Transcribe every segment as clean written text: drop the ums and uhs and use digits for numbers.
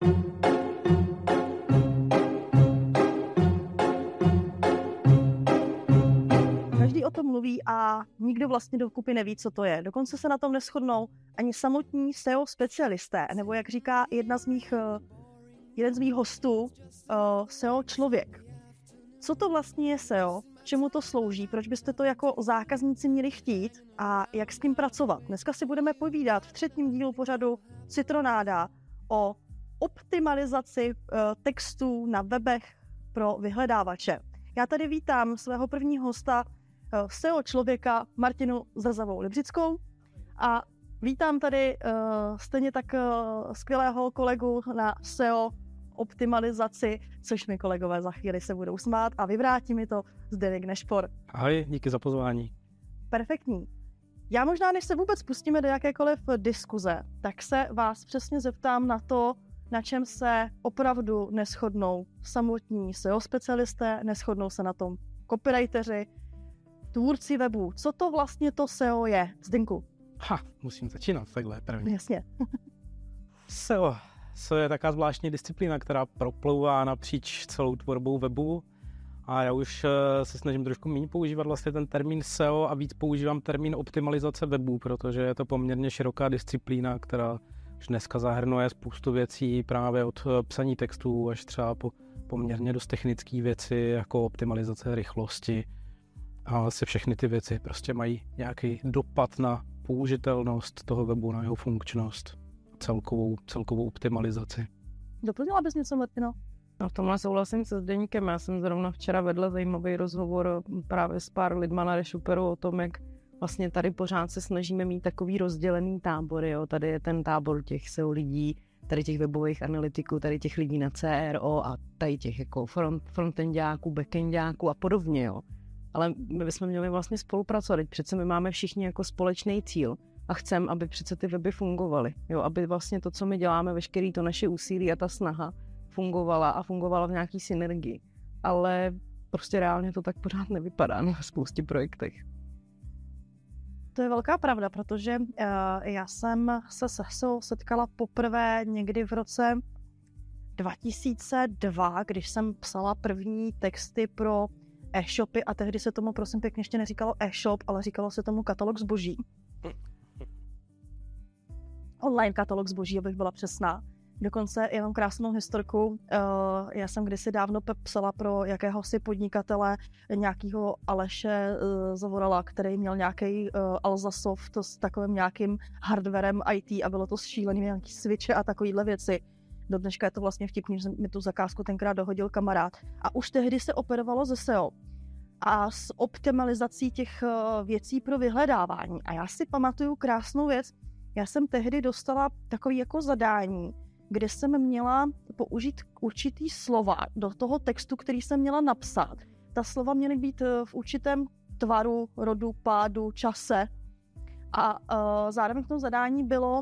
Každý o tom mluví a nikdo vlastně dokupy neví, co to je. Dokonce se na tom neshodnou ani samotní SEO specialisté, nebo jak říká jeden z mých hostů, SEO člověk. Co to vlastně je SEO? Čemu to slouží? Proč byste to jako zákazníci měli chtít? A jak s tím pracovat? Dneska si budeme povídat v 3. dílu pořadu Citronáda o optimalizaci textů na webech pro vyhledávače. Já tady vítám svého prvního hosta, SEO člověka Martinu Zrzavou-Libřickou a vítám tady stejně tak skvělého kolegu na SEO optimalizaci, což mi kolegové za chvíli se budou smát a vyvrátí mi to Zdeněk Nešpor. Ahoj, díky za pozvání. Perfektní. Já možná, než se vůbec pustíme do jakékoliv diskuze, tak se vás přesně zeptám na to, na čem se opravdu neshodnou samotní SEO specialisté, neshodnou se na tom copywriteři, tvůrci webů. Co to vlastně to SEO je? Zdenku. Musím začínat takhle první. Jasně. SEO je taková zvláštní disciplína, která proplouvá napříč celou tvorbou webu a já už se snažím trošku méně používat vlastně ten termín SEO a víc používám termín optimalizace webu, protože je to poměrně široká disciplína, která už dneska zahrnuje spoustu věcí právě od psaní textů až třeba po poměrně dost technické věci jako optimalizace rychlosti a se všechny ty věci prostě mají nějaký dopad na použitelnost toho webu, na jeho funkčnost, celkovou optimalizaci. Doplnila bys něco, Martino? No, v tomhle souhlasím se Zdeňkem. Já jsem zrovna včera vedla zajímavý rozhovor právě s pár lidma na Reshoperu o tom, jak vlastně tady pořád se snažíme mít takový rozdělený tábory. Jo. Tady je ten tábor těch SEO lidí, tady těch webových analytiků, tady těch lidí na CRO a tady těch jako frontendáků, backendáků a podobně. Jo. Ale my bychom měli vlastně spolupracovat. Teď přece my máme všichni jako společný cíl a chceme, aby přece ty weby fungovaly. Jo, aby vlastně to, co my děláme, veškerý to naše úsilí a ta snaha fungovala v nějaký synergii. Ale prostě reálně to tak pořád nevypadá na spoustě projektech. To je velká pravda, protože já jsem se SEO setkala poprvé někdy v roce 2002, když jsem psala první texty pro e-shopy a tehdy se tomu prosím pěkně ještě neříkalo e-shop, ale říkalo se tomu katalog zboží. Online katalog zboží, abych byla přesná. Dokonce já mám krásnou historku. Já jsem kdysi dávno psala pro jakéhosi podnikatele, nějakého Aleše Zavorala, který měl nějaký Alzasoft s takovým nějakým hardwarem IT a bylo to šílený, nějaký switche a takovýhle věci. Do dneška je to vlastně vtipný, že mi tu zakázku tenkrát dohodil kamarád. A už tehdy se operovalo ze SEO a s optimalizací těch věcí pro vyhledávání. A já si pamatuju krásnou věc. Já jsem tehdy dostala takový jako zadání, kde jsem měla použít určitý slova do toho textu, který jsem měla napsat. Ta slova měly být v určitém tvaru, rodu, pádu, čase. A zároveň v tom zadání bylo,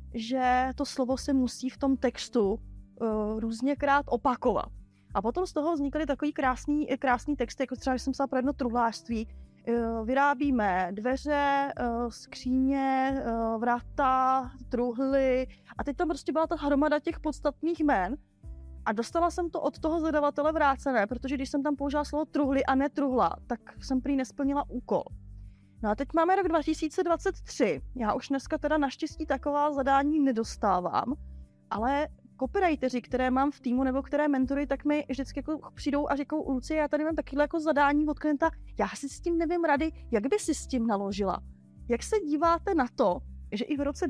že to slovo se musí v tom textu různěkrát opakovat. A potom z toho vznikaly takový krásný texty, jako třeba, když jsem psala pro jedno truhlářství, vyrábíme dveře, skříně, vrata, truhly a teď tam prostě byla ta hromada těch podstatných jmen a dostala jsem to od toho zadavatele vrácené, protože když jsem tam použila slovo truhly a ne truhla, tak jsem prý nesplnila úkol. No a teď máme rok 2023, já už dneska teda naštěstí taková zadání nedostávám, ale copywriteri, které mám v týmu nebo které mentory, tak mi vždycky jako přijdou a říkou: Lucie, já tady mám takovýhle jako zadání od klienta, já si s tím nevím rady, jak by si s tím naložila. Jak se díváte na to, že i v roce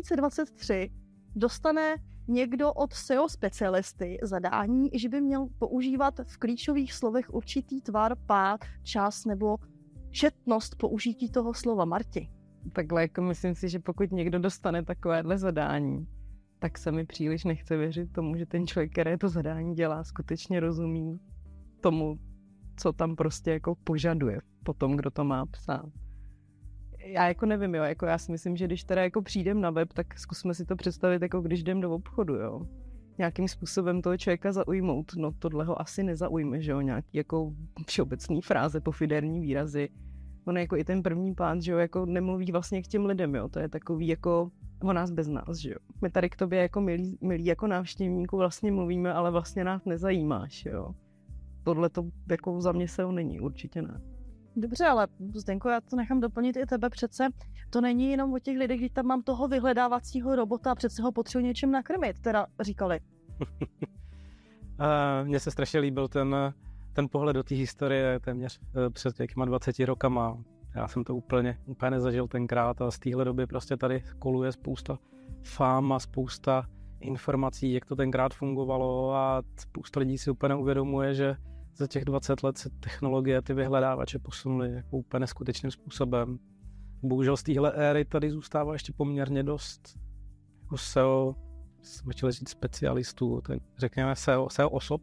2023 dostane někdo od SEO specialisty zadání, že by měl používat v klíčových slovech určitý tvar, pád, čas nebo četnost použití toho slova? Marti. Takhle jako myslím si, že pokud někdo dostane takovéhle zadání, tak se mi příliš nechce věřit tomu, že ten člověk, který to zadání dělá, skutečně rozumí tomu, co tam prostě jako požaduje po tom, kdo to má psát. Já jako nevím, jo, jako já si myslím, že když teda jako přijdem na web, tak zkusme si to představit, jako když jdem do obchodu, jo. Nějakým způsobem toho člověka zaujmout, no tohle ho asi nezaujme, že jo, nějaký jako všeobecný fráze, pofiderní výrazy. On jako i ten první pán, že jo, jako nemluví vlastně k těm lidem, jo, to je takový jako o nás bez nás, že jo. My tady k tobě jako milí jako návštěvníků vlastně mluvíme, ale vlastně nás nezajímáš, jo. Tohle to jako za mě SEO není, určitě ne. Dobře, ale Zdenko, já to nechám doplnit i tebe přece. To není jenom o těch lidech, když tam mám toho vyhledávacího robota a přece ho potřebuji něčem nakrmit, teda říkali. Mně se strašně líbil ten pohled do té historie téměř před těma 20 rokama. Já jsem to úplně nezažil tenkrát a z téhle doby prostě tady koluje spousta fám a spousta informací, jak to tenkrát fungovalo a spousta lidí si úplně neuvědomuje, že za těch 20 let se technologie, ty vyhledávače posunuly jako úplně neskutečným způsobem. Bohužel z téhle éry tady zůstává ještě poměrně dost jako SEO, jsem chtěl říct specialistů, řekněme SEO osob,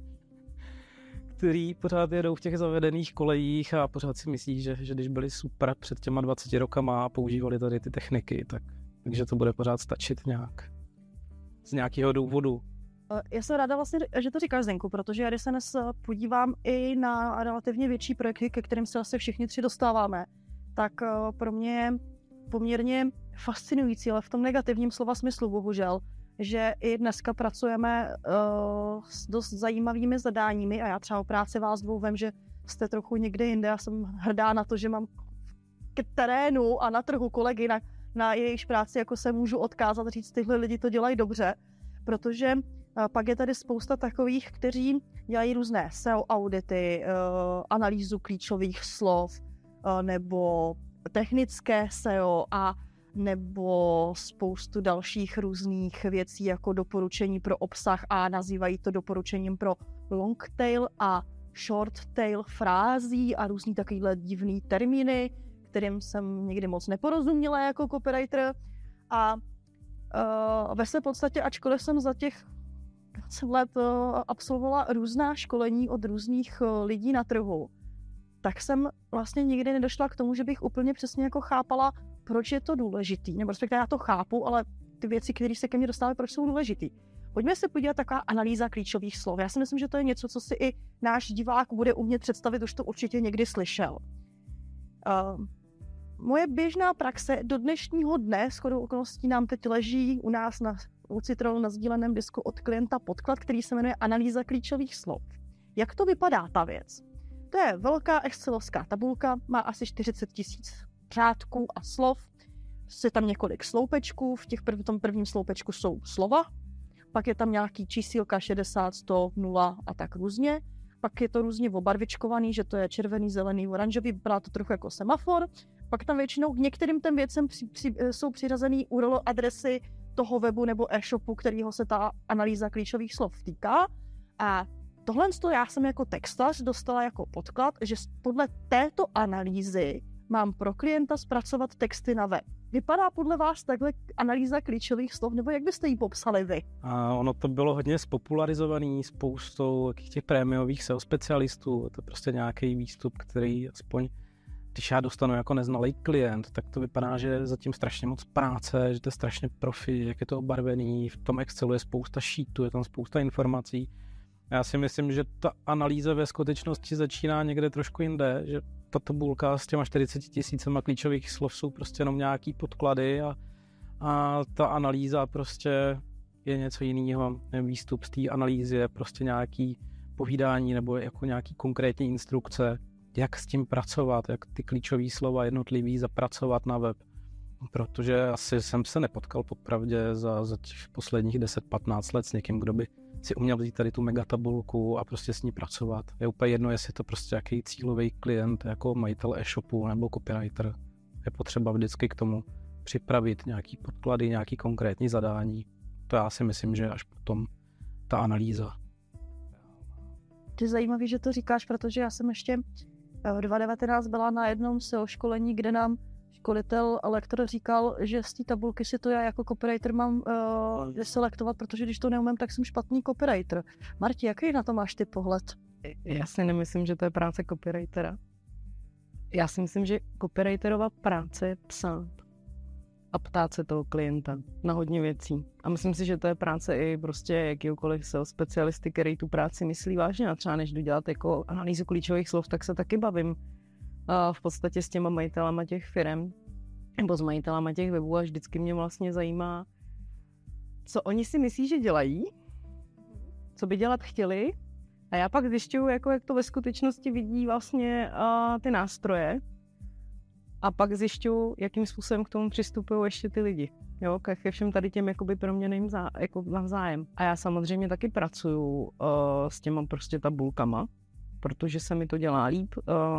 který pořád jedou v těch zavedených kolejích a pořád si myslí, že když byli super před těma 20 rokama a používali tady ty techniky, takže to bude pořád stačit nějak. Z nějakého důvodu. Já jsem ráda vlastně, že to říkáš, Zdenku, protože já když se dnes podívám i na relativně větší projekty, ke kterým se asi všichni tři dostáváme, tak pro mě je poměrně fascinující, ale v tom negativním slova smyslu, bohužel, že i dneska pracujeme s dost zajímavými zadáními a já třeba o práci vás dvou vím, že jste trochu někde jinde. Já jsem hrdá na to, že mám k terénu a na trhu kolegy, na jejich práci, jako se můžu odkázat, říct, tyhle lidi to dělají dobře, protože pak je tady spousta takových, kteří dělají různé SEO audity, analýzu klíčových slov, nebo technické SEO a nebo spoustu dalších různých věcí jako doporučení pro obsah a nazývají to doporučením pro long tail a short tail frází a různý takovýhle divný termíny, kterým jsem někdy moc neporozuměla jako copywriter a ve své podstatě, ačkoliv jsem za těch 20 let absolvovala různá školení od různých lidí na trhu, tak jsem vlastně nikdy nedošla k tomu, že bych úplně přesně jako chápala, proč je to důležitý, nebo respektive já to chápu, ale ty věci, které se ke mně dostávají, proč jsou důležitý. Pojďme se podívat taková analýza klíčových slov. Já si myslím, že to je něco, co si i náš divák bude umět představit, už to určitě někdy slyšel. Moje běžná praxe do dnešního dne, shodou okolností nám teď leží u nás u Citronu na sdíleném disku od klienta podklad, který se jmenuje analýza klíčových slov. Jak to vypadá ta věc? To je velká excelovská tabulka, má asi 40 000 řádků a slov. Je tam několik sloupečků, v tom prvním sloupečku jsou slova, pak je tam nějaký čísílka 60, 100, 0 a tak různě. Pak je to různě obarvičkovaný, že to je červený, zelený, oranžový, vypadá to trochu jako semafor. Pak tam většinou k některým těm věcem jsou přiřazený URL adresy toho webu nebo e-shopu, kterýho se ta analýza klíčových slov týká. A tohle já jsem jako textař dostala jako podklad, že podle této analýzy mám pro klienta zpracovat texty na web. Vypadá podle vás takhle analýza klíčových slov, nebo jak byste ji popsali vy? A ono to bylo hodně spopularizovaný spoustou těch prémiových SEO specialistů. To je prostě nějaký výstup, který aspoň, když já dostanu jako neznalý klient, tak to vypadá, že je zatím strašně moc práce, že to je strašně profi, jak je to obarvený. V tom Excelu je spousta sheetů, je tam spousta informací. Já si myslím, že ta analýza ve skutečnosti začíná někde trošku jinde, že ta tabulka s těma 40 000 klíčových slov jsou prostě jenom nějaký podklady a ta analýza prostě je něco jiného. Výstup z té analýzy je prostě nějaký povídání nebo jako nějaký konkrétní instrukce, jak s tím pracovat, jak ty klíčové slova jednotlivý zapracovat na web. Protože asi jsem se nepotkal popravdě za těch posledních 10-15 let s někým, kdo by si uměl vzít tady tu megatabulku a prostě s ní pracovat. Je úplně jedno, jestli to prostě jaký cílový klient, jako majitel e-shopu nebo copywriter. Je potřeba vždycky k tomu připravit nějaký podklady, nějaký konkrétní zadání. To já si myslím, že až potom ta analýza. To je zajímavé, že to říkáš, protože já jsem ještě v 2019 byla na jednom SEO školení, kde nám školitel a lektor říkal, že z té tabulky si to já jako copywriter mám selektovat, protože když to neumím, tak jsem špatný copywriter. Marti, jaký na to máš ty pohled? Já si nemyslím, že to je práce copywritera. Já si myslím, že copywriterova práce je psát a ptát se toho klienta na hodně věcí. A myslím si, že to je práce i prostě jakýkoliv SEO specialisty, který tu práci myslí vážně. A třeba než jdu dělat jako analýzu klíčových slov, tak se taky bavím v podstatě s těma majitelama těch firem nebo s majitelama těch webů a vždycky mě vlastně zajímá, co oni si myslí, že dělají, co by dělat chtěli a já pak zjišťuju, jako jak to ve skutečnosti vidí vlastně ty nástroje a pak zjišťuju, jakým způsobem k tomu přistupují ještě ty lidi. Jo, ke všem tady těm jakoby proměnným jako navzájem. A já samozřejmě taky pracuju s těma prostě tabulkama, protože se mi to dělá líp.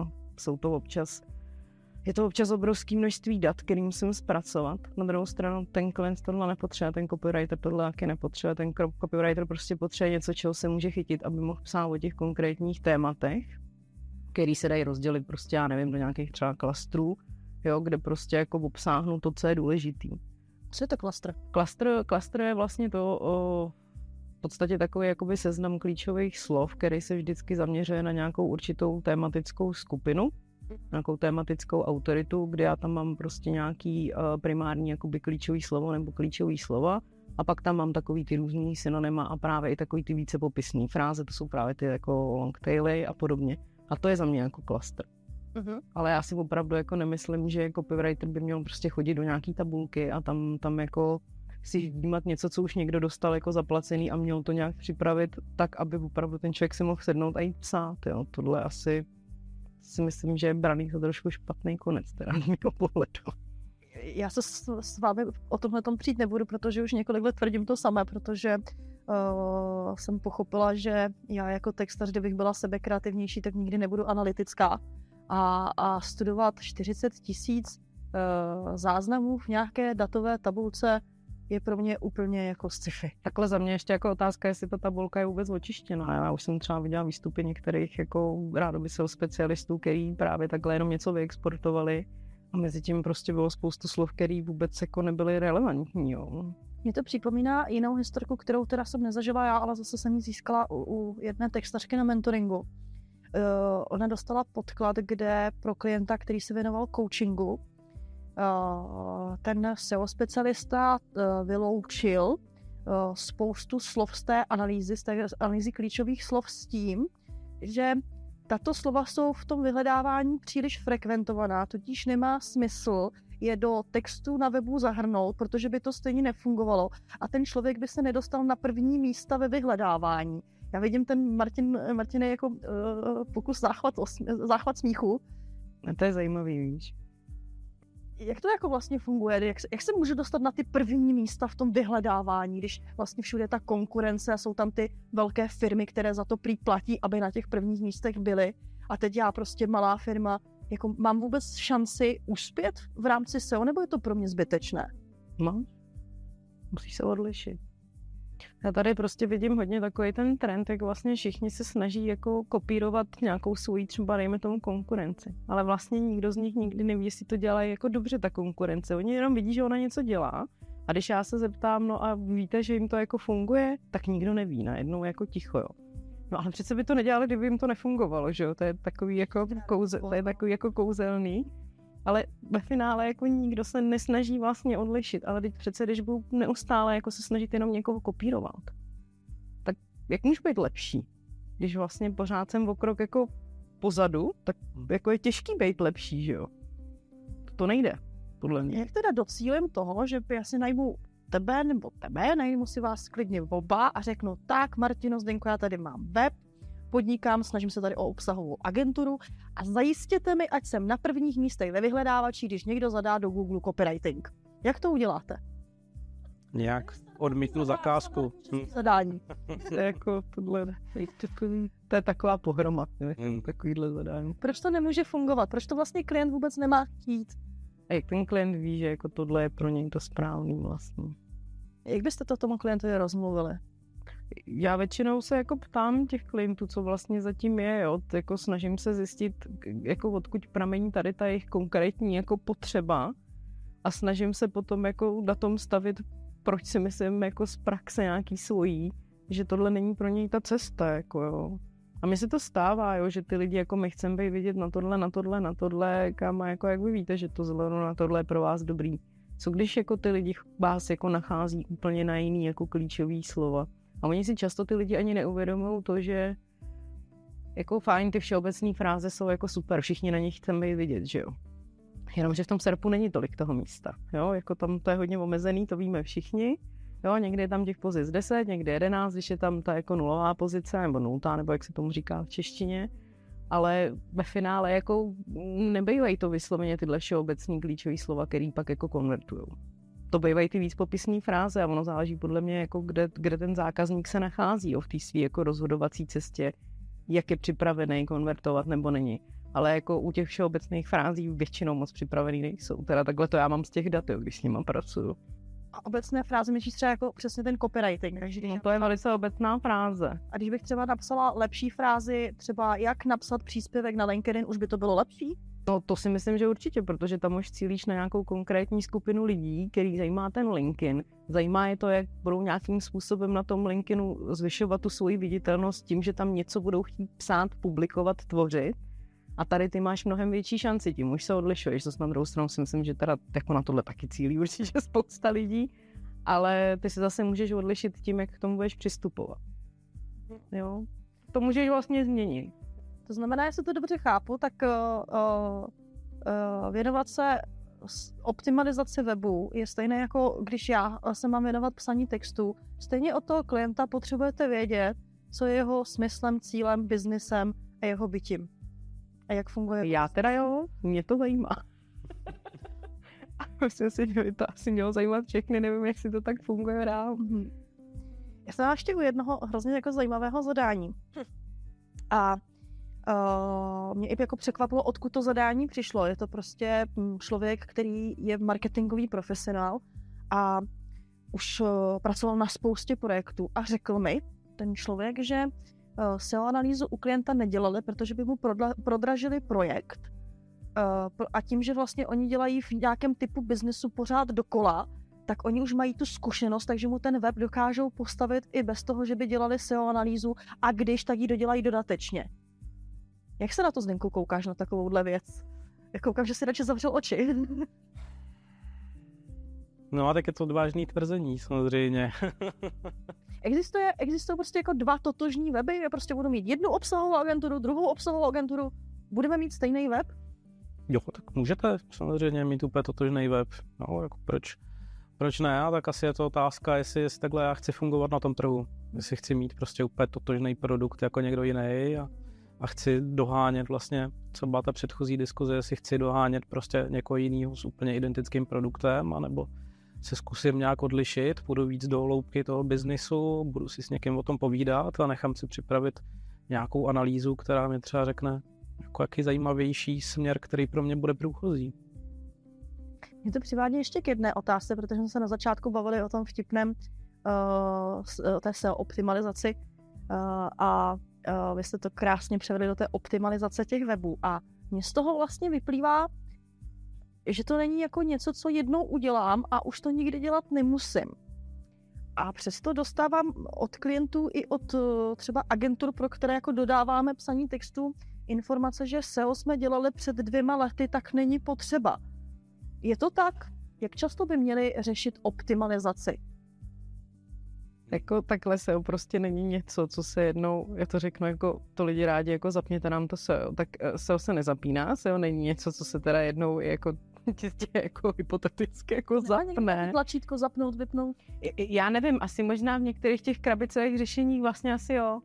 Je to občas obrovské množství dat, kterým musím zpracovat. Na druhou stranu ten klient tohle nepotřebuje, ten copywriter tohle taky nepotřebuje. Ten copywriter prostě potřebuje něco, čeho se může chytit, aby mohl psát o těch konkrétních tématech, který se dají rozdělit prostě, já nevím, do nějakých třeba klastrů, jo, kde prostě jako obsáhnu to, co je důležitý. Co je to klastr? Klastr je vlastně v podstatě takový jakoby seznam klíčových slov, který se vždycky zaměřuje na nějakou určitou tématickou skupinu, nějakou tématickou autoritu, kde já tam mám prostě nějaký primární jakoby klíčový slovo nebo klíčový slova a pak tam mám takový ty různý synonyma a právě i takový ty více popisný fráze, to jsou právě ty jako long taily a podobně. A to je za mě jako klastr. Ale já si opravdu jako nemyslím, že copywriter by měl prostě chodit do nějaký tabulky a tam jako si vnímat něco, co už někdo dostal jako zaplacený a měl to nějak připravit tak, aby opravdu ten člověk si mohl sednout a jít psát. Jo. Tohle asi si myslím, že je braný za trošku špatný konec, teda z mého pohledu. Já se s vámi o tomhle přijít nebudu, protože už několik let tvrdím to samé, protože jsem pochopila, že já jako textař, kdybych byla sebekreativnější, tak nikdy nebudu analytická. A studovat 40 000 záznamů v nějaké datové tabulce je pro mě úplně jako sci-fi. Takhle za mě ještě jako otázka, jestli ta tabulka je vůbec očištěná. Já už jsem třeba viděla výstupy některých jako rádomyslných specialistů, který právě takhle jenom něco vyexportovali a mezi tím prostě bylo spoustu slov, který vůbec jako nebyly relevantní. Jo. Mě to připomíná jinou historku, kterou teda jsem nezažila já, ale zase jsem ji získala u jedné textařky na mentoringu. Ona dostala podklad, kde pro klienta, který se věnoval coachingu, ten SEO specialista vyloučil spoustu slov z té analýzy klíčových slov s tím, že tato slova jsou v tom vyhledávání příliš frekventovaná, tudíž nemá smysl je do textu na webu zahrnout, protože by to stejně nefungovalo a ten člověk by se nedostal na první místa ve vyhledávání. Já vidím ten Martine jako pokus záchvat smíchu. A to je zajímavý, víš. Jak to jako vlastně funguje? Jak se můžu dostat na ty první místa v tom vyhledávání, když vlastně všude je ta konkurence a jsou tam ty velké firmy, které za to prý platí, aby na těch prvních místech byly. A teď já prostě malá firma, jako mám vůbec šanci uspět v rámci SEO, nebo je to pro mě zbytečné? Máš. Musíš se odlišit. Já tady prostě vidím hodně takový ten trend, jak vlastně všichni se snaží jako kopírovat nějakou svoji třeba dejme tomu konkurenci. Ale vlastně nikdo z nich nikdy neví, jestli to dělají jako dobře ta konkurence. Oni jenom vidí, že ona něco dělá a když já se zeptám, no a víte, že jim to jako funguje, tak nikdo neví, najednou jako ticho, jo. No ale přece by to nedělali, kdyby jim to nefungovalo, že jo, to je takový jako kouzelný. Ale ve finále jako nikdo se nesnaží vlastně odlišit, ale teď přece, když budu neustále jako se snažit jenom někoho kopírovat, tak jak můžu být lepší? Když vlastně pořád jsem o krok jako pozadu, tak jako je těžký být lepší, že jo? To nejde, podle mě. Jak teda docílím toho, že já si najmu tebe nebo tebe, najmu si vás klidně oba a řeknu, tak Martino, Zdenko, já tady mám web, podnikám, snažím se tady o obsahovou agenturu a zajistěte mi, ať jsem na prvních místech ve vyhledávači, když někdo zadá do Google copywriting. Jak to uděláte? Nějak odmítnu zakázku. Zadání. To je jako tohle, to je taková pohroma, takovýhle zadání. Proč to nemůže fungovat? Proč to vlastně klient vůbec nemá chtít? A jak ten klient ví, že jako tohle je pro něj to správný vlastně. Jak byste to tomu klientovi rozmluvili? Já většinou se jako ptám těch klientů, co vlastně zatím je, jo? Jako snažím se zjistit, jako odkud pramení tady ta jejich konkrétní jako potřeba a snažím se potom jako na tom stavit, proč si myslím jako z praxe nějaký svojí, že tohle není pro něj ta cesta, jako jo. A mně se to stává, jo, že ty lidi jako my chceme být vidět na tohle, kam a jako jak vy víte, že to zelenou na tohle je pro vás dobrý. Co když jako ty lidi vás jako nachází úplně na jiný jako klíčový slova? A oni si často ty lidi ani neuvědomují to, že jako fajn, ty všeobecné fráze jsou jako super, všichni na nich chceme být vidět, že jo. Jenomže v tom SERPu není tolik toho místa, jo, jako tam to je hodně omezený, to víme všichni, jo, někdy je tam těch pozic 10, někdy 11, když je tam ta jako nulová pozice, nebo nultá, nebo jak se tomu říká v češtině, ale ve finále jako nebývají to vysloveně tyhle všeobecný klíčový slova, který pak jako konvertujou. To bývají ty víc popisné fráze a ono záleží podle mě, jako kde ten zákazník se nachází v té své jako rozhodovací cestě, jak je připravený konvertovat nebo není. Ale jako u těch všeobecných frází většinou moc připravený nejsou. Teda takhle to já mám z těch dat, když s nima pracuju. A obecné fráze myslíš třeba jako přesně ten copywriting. Takže no to je velice obecná fráze. A když bych třeba napsala lepší frázi, třeba jak napsat příspěvek na LinkedIn, už by to bylo lepší? No to si myslím, že určitě, protože tam už cílíš na nějakou konkrétní skupinu lidí, který zajímá ten LinkedIn. Zajímá je to, jak budou nějakým způsobem na tom LinkedInu zvyšovat tu svoji viditelnost tím, že tam něco budou chtít psát, publikovat, tvořit. A tady ty máš mnohem větší šanci, tím už se odlišuješ. Zase na druhou stranu si myslím, že teda jako na tohle taky cílí určitě spousta lidí, ale ty se zase můžeš odlišit tím, jak k tomu budeš přistupovat. Jo? To můžeš vlastně změnit. To znamená, jestli to dobře chápu, tak věnovat se optimalizaci webu je stejné jako když já se mám věnovat psaní textu. Stejně od toho klienta potřebujete vědět, co je jeho smyslem, cílem, biznisem a jeho bytím. A jak funguje? Já teda jo, mě to zajímá. Myslím si, že by to asi mělo zajímat všechny, nevím, jak si to tak funguje dál. Já jsem ještě u jednoho hrozně jako zajímavého zadání. A mě i jako překvapilo, odkud to zadání přišlo. Je to prostě člověk, který je marketingový profesionál a už pracoval na spoustě projektů a řekl mi ten člověk, že SEO analýzu u klienta nedělali, protože by mu prodražili projekt a tím, že vlastně oni dělají v nějakém typu biznesu pořád dokola, tak oni už mají tu zkušenost, takže mu ten web dokážou postavit i bez toho, že by dělali SEO analýzu a když, tak ji dodělají dodatečně. Jak se na to, Zdenku, koukáš na takovouhle věc? Já koukám, že si radši zavřel oči. No a tak je to odvážný tvrzení, samozřejmě. Existují prostě jako dva totožní weby, já prostě budu mít jednu obsahovou agenturu, druhou obsahovou agenturu, budeme mít stejný web? Jo, tak můžete samozřejmě mít úplně totožný web, no, jako proč ne, a tak asi je to otázka, jestli takhle já chci fungovat na tom trhu, jestli chci mít prostě úplně totožný produkt jako někdo jiný a chci dohánět vlastně, co byla ta předchozí diskuze, jestli chci dohánět prostě někoho jiného s úplně identickým produktem, anebo se zkusím nějak odlišit, půjdu víc do hloubky toho biznisu, budu si s někým o tom povídat a nechám si připravit nějakou analýzu, která mi třeba řekne jako jaký zajímavější směr, který pro mě bude průchozí. Mě to přivádí ještě k jedné otázce, protože jsme se na začátku bavili o tom vtipném té SEO optimalizaci a vy jste to krásně převedli do té optimalizace těch webů a mně z toho vlastně vyplývá, že to není jako něco, co jednou udělám a už to nikdy dělat nemusím. A přesto dostávám od klientů i od třeba agentur, pro které jako dodáváme psaní textu, informace, že SEO jsme dělali před 2 lety, tak není potřeba. Je to tak? Jak často by měli řešit optimalizaci? Jako takhle SEO prostě není něco, co se jednou, já to řeknu, jako to lidi rádi, jako zapněte nám to SEO, tak SEO se nezapíná, SEO není něco, co se teda jednou jako čistě jako hypoteticky jako zapne. Tlačítko zapnout, vypnout? Já nevím, asi možná v některých těch krabicových řešeních vlastně asi jo.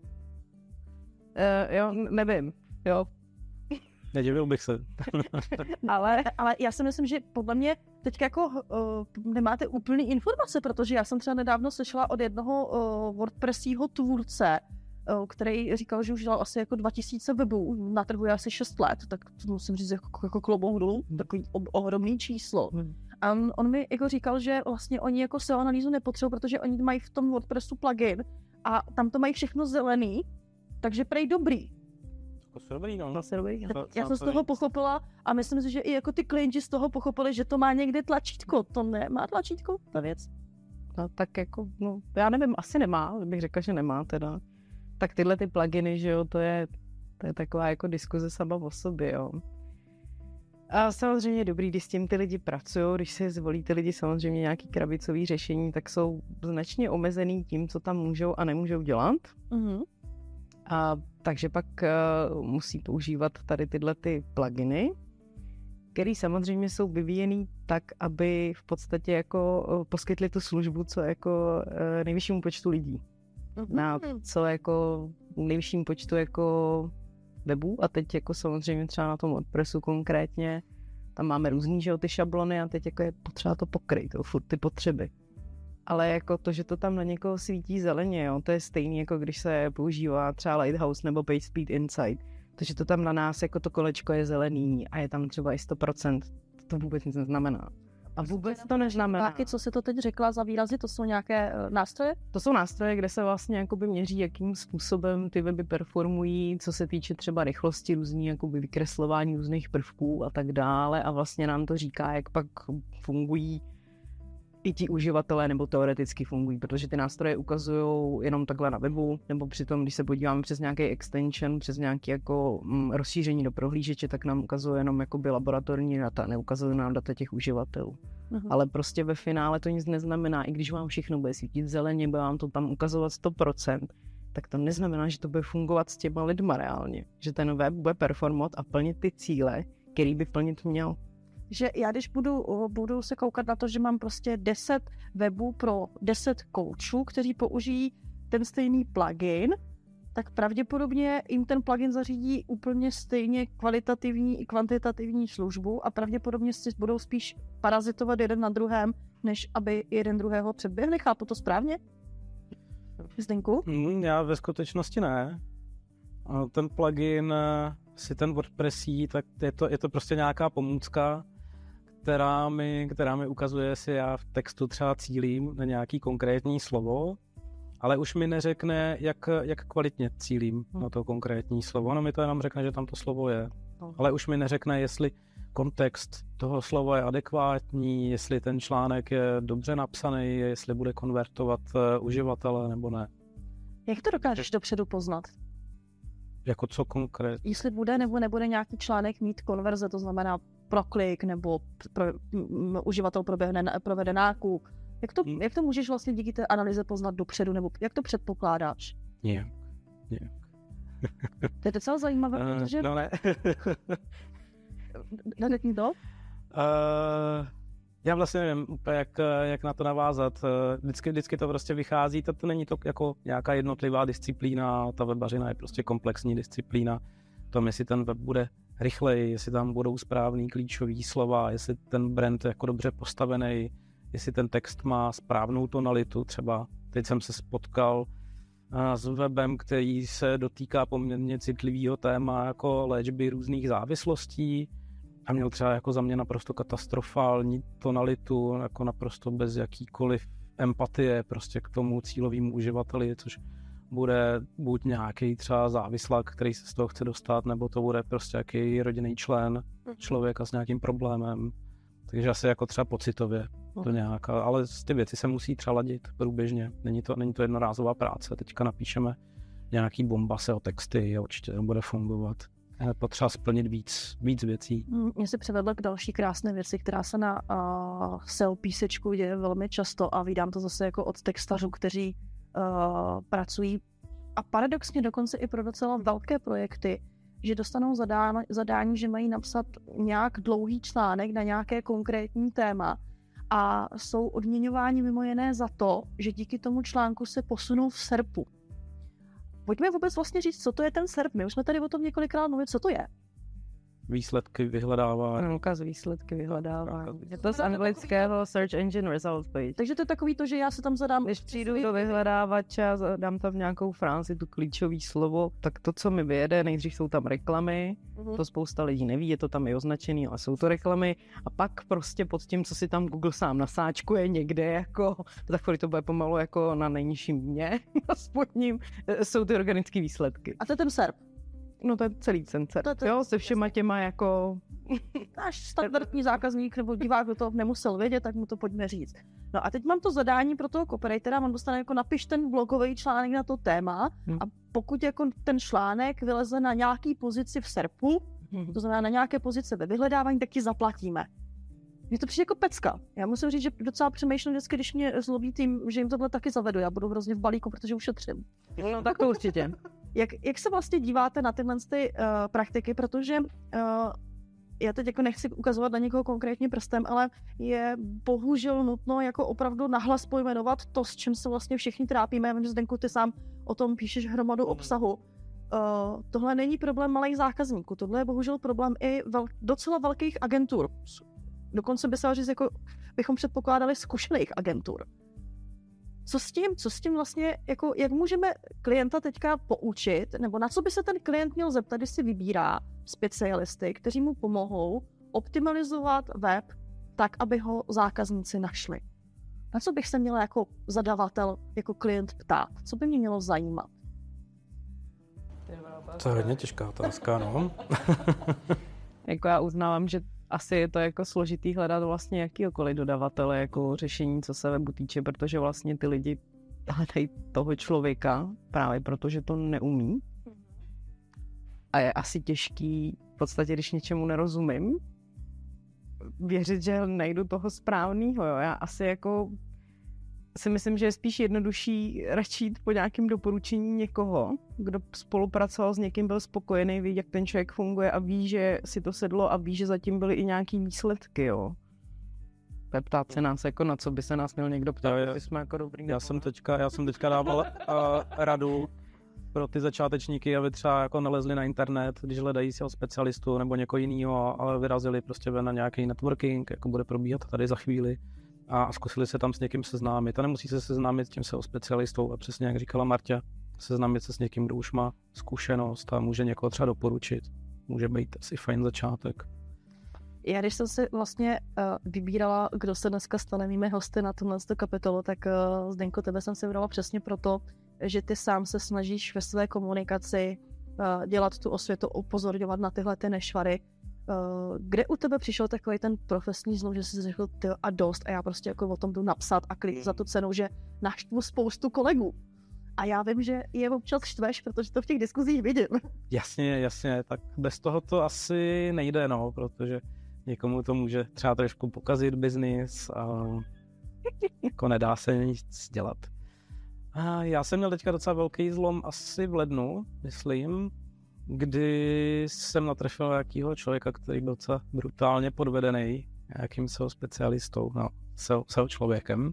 Jo, nevím, jo. Nedivil bych se. ale já si myslím, že podle mě teď jako nemáte úplný informace, protože já jsem třeba nedávno slyšela od jednoho WordPressího tvůrce, který říkal, že už dělal asi jako 2000 webů, na trhu je asi 6 let, tak to musím říct jako klobouk dolů, takový ohromný číslo. A on mi jako říkal, že vlastně oni jako SEO analýzu nepotřebují, protože oni mají v tom WordPressu plugin a tam to mají všechno zelený, takže prej dobrý. Já jsem z toho pochopila a myslím si, že i jako ty klienti z toho pochopili, že to má někde tlačítko. To nemá tlačítko, ta věc. No tak jako, no já nevím, asi nemá, bych řekla, že nemá teda. Tak tyhle ty pluginy, že jo, to je taková jako diskuze sama o sobě, jo. A samozřejmě je dobrý, když s tím ty lidi pracují, když si zvolí ty lidi samozřejmě nějaký krabicový řešení, tak jsou značně omezený tím, co tam můžou a nemůžou dělat. Mm-hmm. A takže pak musí používat tady tyhle ty pluginy, který samozřejmě jsou vyvíjený tak, aby v podstatě jako poskytli tu službu, co jako nejvyššímu počtu lidí. Na co jako nejvyšším počtu jako webů a teď jako samozřejmě třeba na tom WordPressu konkrétně, tam máme různý, že jo, ty šablony a teď jako je potřeba to pokryt, furt ty potřeby. Ale jako to, že to tam na někoho svítí zeleně, jo, to je stejný, jako když se používá třeba Lighthouse nebo PageSpeed Insight. To, že to tam na nás jako to kolečko je zelený a je tam třeba i 100%, to vůbec nic neznamená. A vůbec to neznamená. Co jsi to teď řekla za výrazy, to jsou nějaké nástroje? To jsou nástroje, kde se vlastně jakoby měří, jakým způsobem ty weby performují, co se týče třeba rychlosti různý jakoby vykreslování různých prvků a tak dále a vlastně nám to říká, jak pak fungují i ti uživatelé nebo teoreticky fungují, protože ty nástroje ukazují jenom takhle na webu, nebo přitom, když se podíváme přes nějaký extension, přes nějaké jako rozšíření do prohlížeče, tak nám ukazuje jenom jakoby laboratorní data, neukazuje nám data těch uživatelů. Ale prostě ve finále to nic neznamená, i když vám všechno bude svítit zeleně, bude vám to tam ukazovat 100%, tak to neznamená, že to bude fungovat s těma lidma reálně, že ten web bude performovat a plnit ty cíle, který by plnit měl. Že já když budu se koukat na to, že mám prostě 10 webů pro 10 koučů, kteří použijí ten stejný plugin, tak pravděpodobně jim ten plugin zařídí úplně stejně kvalitativní i kvantitativní službu a pravděpodobně si budou spíš parazitovat jeden na druhém, než aby jeden druhého předběhli. Chápu to správně? Zdeňku? Já ve skutečnosti ne. Ten plugin si ten WordPressí, tak je to prostě nějaká pomůcka, která mi ukazuje, jestli já v textu třeba cílím na nějaký konkrétní slovo, ale už mi neřekne, jak kvalitně cílím na to konkrétní slovo. Ono mi to jenom řekne, že tam to slovo je, ale už mi neřekne, jestli kontext toho slova je adekvátní, jestli ten článek je dobře napsaný, jestli bude konvertovat uživatele nebo ne. Jak to dokážeš dopředu poznat? Jako co konkrétně? Jestli bude nebo nebude nějaký článek mít konverze, to znamená proklik nebo uživatel provede nákup. Jak to můžeš vlastně díky té analýze poznat dopředu, nebo jak to předpokládáš? Nějak. To je docela zajímavé, protože... No ne. Řekni to? Já vlastně nevím úplně, jak na to navázat. Vždycky to prostě vychází, to není to jako nějaká jednotlivá disciplína, ta webařina je prostě komplexní disciplína. Tom, jestli ten web bude rychlej, jestli tam budou správný klíčový slova, jestli ten brand je jako dobře postavený, jestli ten text má správnou tonalitu. Třeba teď jsem se spotkal s webem, který se dotýká poměrně citlivého téma jako léčby různých závislostí a měl třeba jako za mě naprosto katastrofální tonalitu, jako naprosto bez jakýkoliv empatie prostě k tomu cílovému uživateli, což bude buď nějaký třeba závislák, který se z toho chce dostat, nebo to bude prostě nějaký rodinný člen člověka s nějakým problémem. Takže asi jako třeba pocitově to nějaká, ale ty věci se musí třeba ladit průběžně. Není to jednorázová práce. Teďka napíšeme nějaký bombase o texty a určitě to bude fungovat. Je potřeba splnit víc věcí. Mě se přivedla k další krásné věci, která se na SEO písečku děje velmi často a vídám to zase jako od textařů, kteří pracují a paradoxně dokonce i pro docela velké projekty, že dostanou zadání, že mají napsat nějak dlouhý článek na nějaké konkrétní téma a jsou odměňováni mimo jiné za to, že díky tomu článku se posunou v SERPu. Pojďme vůbec vlastně říct, co to je ten SERP. My už jsme tady o tom několikrát mluvili, co to je. Výsledky vyhledávání. Ukaz výsledky vyhledávání. Je to z anglického Search Engine Results Page. Takže to je takový to, že já se tam zadám... Když přijdu do vyhledávače a dám tam nějakou frázi, tu klíčové slovo, tak to, co mi vyjede, nejdřív jsou tam reklamy, to spousta lidí neví, je to tam i označený, ale jsou to reklamy a pak prostě pod tím, co si tam Google sám nasáčkuje někde, jako, tak to bude pomalu jako na nejnižším dně, na spodním, jsou ty organické výsledky. A to je ten SERP. No to je celý center, jo, se všema těma jako... Náš standardní zákazník nebo divák to nemusel vědět, tak mu to pojďme říct. No a teď mám to zadání pro toho copywritera, on dostane jako napiš ten blogový článek na to téma a pokud jako ten článek vyleze na nějaký pozici v SERPu, to znamená na nějaké pozice ve vyhledávání, tak ti zaplatíme. Mně to přijde jako pecka. Já musím říct, že docela přemýšlím vždycky, když mě zlobí tým, že jim tohle taky zavedu. Já budu hrozně v balíku, protože ušetřím. No tak to určitě. Jak se vlastně díváte na tyhle praktiky, protože já teď jako nechci ukazovat na někoho konkrétně prstem, ale je bohužel nutno jako opravdu nahlas pojmenovat to, s čím se vlastně všichni trápíme. Já vím, že Zdenku, ty sám o tom píšeš hromadu obsahu. Tohle není problém malých zákazníků, tohle je bohužel problém i docela velkých agentur. Dokonce by se dalo říct, jako bychom předpokládali zkušených agentur. Co s tím vlastně, jako, jak můžeme klienta teďka poučit, nebo na co by se ten klient měl zeptat, když si vybírá specialisty, kteří mu pomohou optimalizovat web tak, aby ho zákazníci našli? Na co bych se měla jako zadavatel, jako klient ptát? Co by mě mělo zajímat? To je hodně těžká otázka, no. Jako já uznávám, že asi je to jako složitý hledat vlastně jakýkoliv dodavatele jako řešení, co se webu týče, protože vlastně ty lidi hledají toho člověka právě protože to neumí. A je asi těžký, v podstatě, když něčemu nerozumím, věřit, že najdu toho správného. Já asi jako si myslím, že je spíš jednodušší radši jít po nějakém doporučení někoho, kdo spolupracoval s někým, byl spokojený, ví, jak ten člověk funguje a ví, že si to sedlo a ví, že zatím byly i nějaký výsledky, jo. Ptát se nás, jako na co by se nás měl někdo ptát, aby jsme jako dobrý. Já jsem teďka dával radu pro ty začátečníky, aby třeba jako nalezli na internet, když hledají si specialistu nebo někoho jiného, ale vyrazili prostě na nějaký networking, jako bude probíhat tady za chvíli. A zkusili se tam s někým seznámit. A nemusí se seznámit s tím SEO specialistou, a přesně jak říkala Marta, seznámit se s někým, kdo už má zkušenost a může někoho třeba doporučit. Může být asi fajn začátek. Já když jsem si vlastně vybírala, kdo se dneska stane mými hosty na tomhle kapitolu, tak Zdenko, tebe jsem si vybrala přesně proto, že ty sám se snažíš ve své komunikaci dělat tu osvětu, upozorňovat na tyhle ty nešvary. Kde u tebe přišel takový ten profesní zlom, že jsi řekl ty a dost a já prostě jako o tom jdu napsat a klid za tu cenu, že naštvu spoustu kolegů. A já vím, že je občas štveš, protože to v těch diskuzích vidím. Jasně, tak bez toho to asi nejde, no, protože někomu to může třeba trošku pokazit biznis a jako nedá se nic dělat. A já jsem měl teďka docela velký zlom asi v lednu, myslím, kdy jsem natrefil nějakýho člověka, který byl docela brutálně podvedený nějakým SEO specialistou, no, SEO člověkem.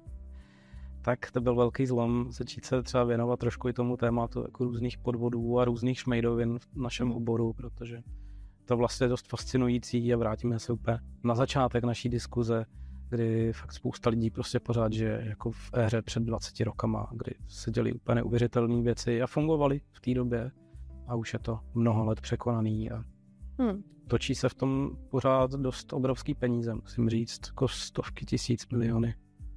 Tak to byl velký zlom začít se třeba věnovat trošku i tomu tématu jako různých podvodů a různých šmejdovin v našem oboru, protože to vlastně je dost fascinující a vrátíme se úplně na začátek naší diskuze, kdy fakt spousta lidí prostě pořád žije jako v éře před 20 rokama, kdy se děli úplně neuvěřitelné věci a fungovaly v té době. A už je to mnoho let překonaný a točí se v tom pořád dost obrovský peníze, musím říct, jako stovky tisíc, miliony.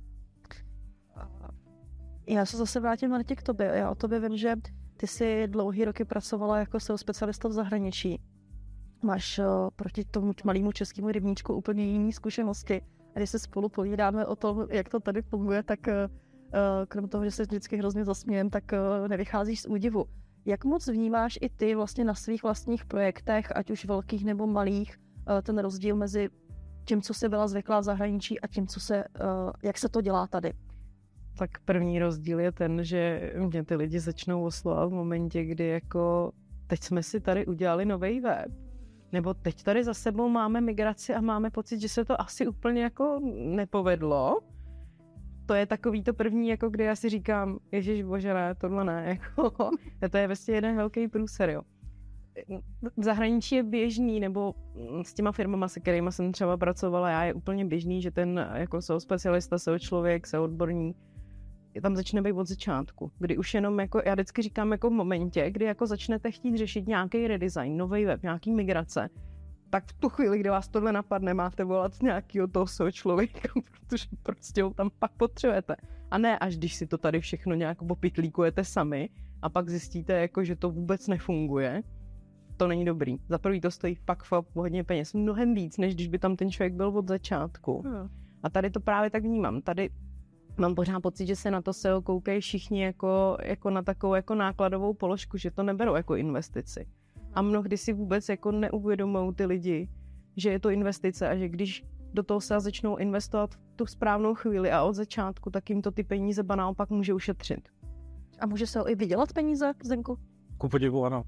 Já se zase vrátím na k tobě. Já o tobě vím, že ty jsi dlouhý roky pracovala jako SEO specialista v zahraničí. Máš proti tomu malému českému rybníčku úplně jiné zkušenosti. A když se spolu povídáme o tom, jak to tady funguje, tak krom toho, že se vždycky hrozně zasmějem, tak nevycházíš z údivu. Jak moc vnímáš i ty vlastně na svých vlastních projektech, ať už velkých nebo malých, ten rozdíl mezi tím, co jsi byla zvyklá v zahraničí a tím, jak se to dělá tady? Tak první rozdíl je ten, že mě ty lidi začnou oslovovat v momentě, kdy jako teď jsme si tady udělali nový web, nebo teď tady za sebou máme migraci a máme pocit, že se to asi úplně jako nepovedlo. To je takový to první, jako kdy já si říkám, ježišbože, ne, tohle ne, jako, to je vlastně jeden velký průser, jo. V zahraničí je běžný, nebo s těma firmama, se kterýma jsem třeba pracovala, já je úplně běžný, že ten jako SEO specialista, SEO člověk, SEO odborník, tam začne být od začátku, kdy už jenom jako, já vždycky říkám jako v momentě, kdy jako začnete chtít řešit nějaký redesign, nový web, nějaký migrace, tak v tu chvíli, kdy vás tohle napadne, máte volat nějakého toho SEO člověka, protože prostě ho tam pak potřebujete. A ne až když si to tady všechno nějak opytlíkujete sami a pak zjistíte, jako, že to vůbec nefunguje. To není dobrý. Za prvý to stojí fakt hodně peněz, mnohem víc, než když by tam ten člověk byl od začátku. A tady to právě tak vnímám. Tady mám pořád pocit, že se na to SEO koukají všichni jako na takovou jako nákladovou položku, že to neberou jako investici. A mnohdy si vůbec jako neuvědomují ty lidi, že je to investice a že když do toho se začnou investovat v tu správnou chvíli a od začátku, tak jim to ty peníze naopak může ušetřit. A může se i vydělat peníze, Zdenku? Ku podivu ano.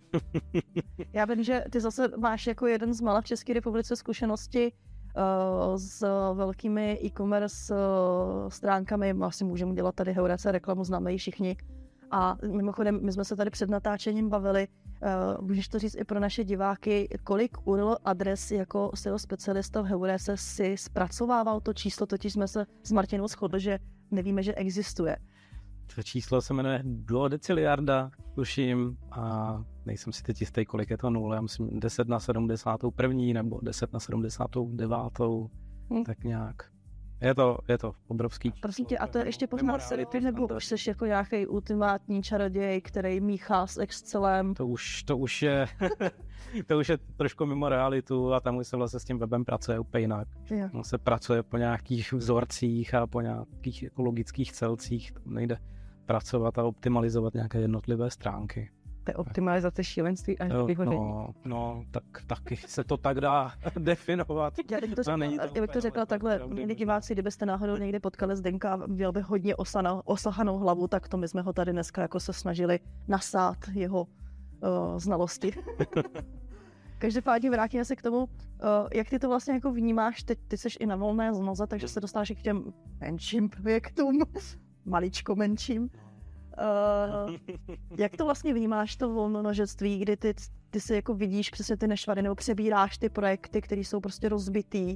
Já vím, že ty zase máš jako jeden z mála v České republice zkušenosti s velkými e-commerce stránkami. Asi můžeme dělat tady Heurece reklamu, známe ji všichni. A mimochodem, my jsme se tady před natáčením bavili, můžeš to říct i pro naše diváky, kolik URL adres jako SEO specialista v Heurece si zpracovával to číslo, totiž jsme se s Martinou shodli, že nevíme, že existuje. To číslo se jmenuje do deciliarda, tuším, a nejsem si teď jistý, kolik je to nul, já myslím 10 na 71. nebo 10 na 79. Tak nějak. Je to obrovský. Prosím tě, a to je ještě pořád selity, nebo už jsi jako nějaký ultimátní čaroděj, který míchá s Excelem? To už je to už je trošku mimo realitu a tam už se vlastně s tím webem pracuje úplně jinak. No, se pracuje po nějakých vzorcích a po nějakých ekologických celcích. Tam nejde pracovat a optimalizovat nějaké jednotlivé stránky. To je optimalizace šílenství až vyhoření. No, tak taky se to tak dá definovat. Já bych to řekla takhle, milí diváci, kdybyste náhodou někdy potkali Zdenka a měl by hodně osahanou hlavu, tak to my jsme ho tady dneska jako se snažili nasát jeho znalosti. Každopádně vrátíme se k tomu, jak ty to vlastně jako vnímáš, ty jsi i na volné noze, takže se dostáš i k těm menším projektům, maličko menším. Jak to vlastně vnímáš, to volnonožectví, kdy ty si jako vidíš přesně ty nešvary, nebo přebíráš ty projekty, které jsou prostě rozbitý.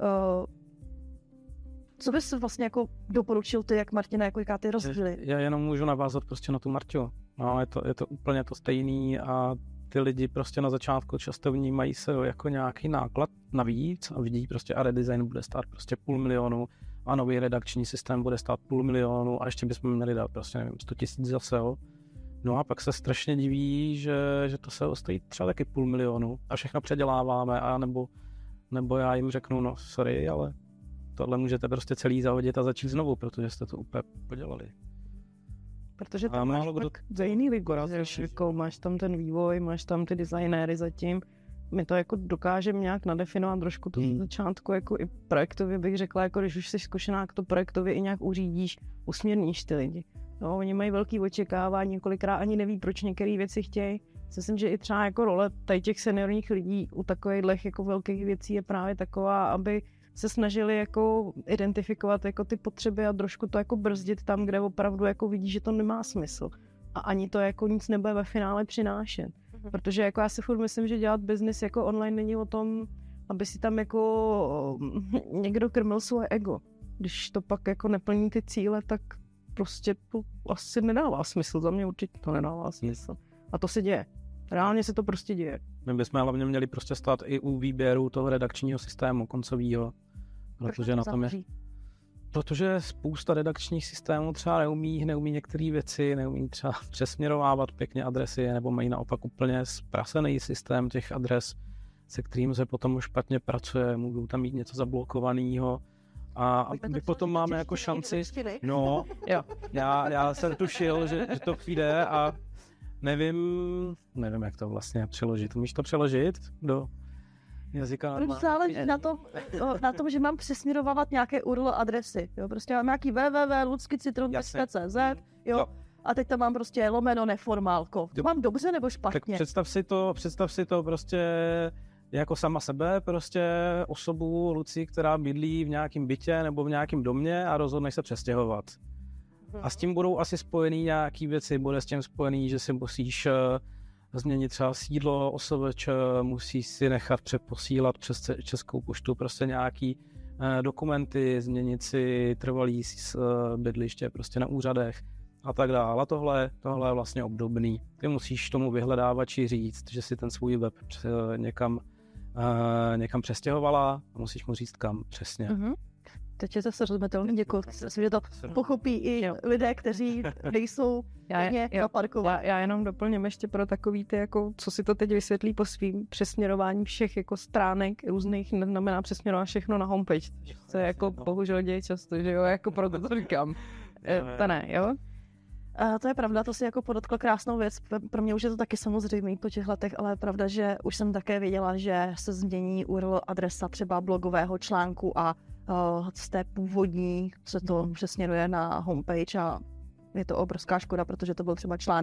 Co bys vlastně jako doporučil ty, jak Martina, jako jaká ty rozdíly? Já jenom můžu navázat prostě na tu Marťu. No, je to úplně to stejný a ty lidi prostě na začátku často vnímají se jako nějaký náklad navíc a vidí prostě a redesign bude stát prostě 500 000 a nový redakční systém bude stát 500 000 a ještě bychom měli dát prostě nevím 100 000 za SEO. No a pak se strašně diví, že to SEO stojí třeba taky 500 000 a všechno předěláváme a nebo já jim řeknu, no sorry, ale tohle můžete prostě celý zahodit a začít znovu, protože jste to úplně podělali. Protože tam máš za jiný ligo, máš tam ten vývoj, máš tam ty designéry zatím. My to jako dokážeme nějak nadefinovat trošku to začátku, jako i projektově bych řekla, jako když už jsi zkušená, jak to projektově i nějak uřídíš, usměrníš ty lidi. No, oni mají velký očekávání, několikrát ani neví, proč některé věci chtějí. Myslím, že i třeba jako role tady těch seniorních lidí u takových jako velkých věcí je právě taková, aby se snažili jako identifikovat jako ty potřeby a trošku to jako brzdit tam, kde opravdu jako vidí, že to nemá smysl. A ani to jako nic nebude ve finále přinášet. Protože jako já si furt myslím, že dělat biznis jako online není o tom, aby si tam jako někdo krmil svoje ego. Když to pak jako neplní ty cíle, tak prostě to asi nedává smysl. Za mě určitě to nedává smysl. A to se děje. Reálně se to prostě děje. My bychom hlavně měli prostě stát i u výběru toho redakčního systému koncového. Protože na tom je... Protože spousta redakčních systémů třeba neumí některé věci, neumí třeba přesměrovávat pěkně adresy, nebo mají naopak úplně zprasený systém těch adres, se kterým se potom špatně pracuje, můžou tam mít něco zablokovaného. A my potom máme jako šanci... No, já jsem tušil, že to přijde a nevím, jak to vlastně přeložit. Umíš to přeložit do jazyka? Záleží na tom, že mám přesměrovávat nějaké URL adresy. Jo? Prostě mám nějaký www.ludskycitron.cz, jo? A teď tam mám prostě lomeno neformálko. To mám dobře nebo špatně? Tak představ si to prostě jako sama sebe, prostě osobu Luci, která bydlí v nějakém bytě nebo v nějakém domě a rozhodneš se přestěhovat. A s tím budou asi spojený nějaký věci, bude s tím spojený, že si musíš změnit třeba sídlo OSVČ, musíš si nechat přeposílat přes Českou poštu prostě nějaký dokumenty, změnit si trvalý bydliště prostě na úřadech a tak dále. A tohle je vlastně obdobný. Ty musíš tomu vyhledávači říct, že si ten svůj web někam přestěhovala a musíš mu říct kam přesně. Mm-hmm. Teď je to srozumitelné, děkuji. Myslím, že to pochopí i lidé, kteří nejsou naparkovat. Já jenom doplním ještě pro takový ty, jako, co si to teď vysvětlí po svým přesměrování všech jako stránek různých, neznamená přesměrovat všechno na homepage. To je jako bohužel děje často, že jo, jako proto to říkám. To ne, jo? To je pravda, to si jako podotkl krásnou věc. Pro mě už je to taky samozřejmý po těch letech, ale je pravda, že už jsem také věděla, že se změní URL adresa třeba blogového článku a z té původní se to přesměruje na homepage a je to obrovská škoda, protože to byl třeba článek,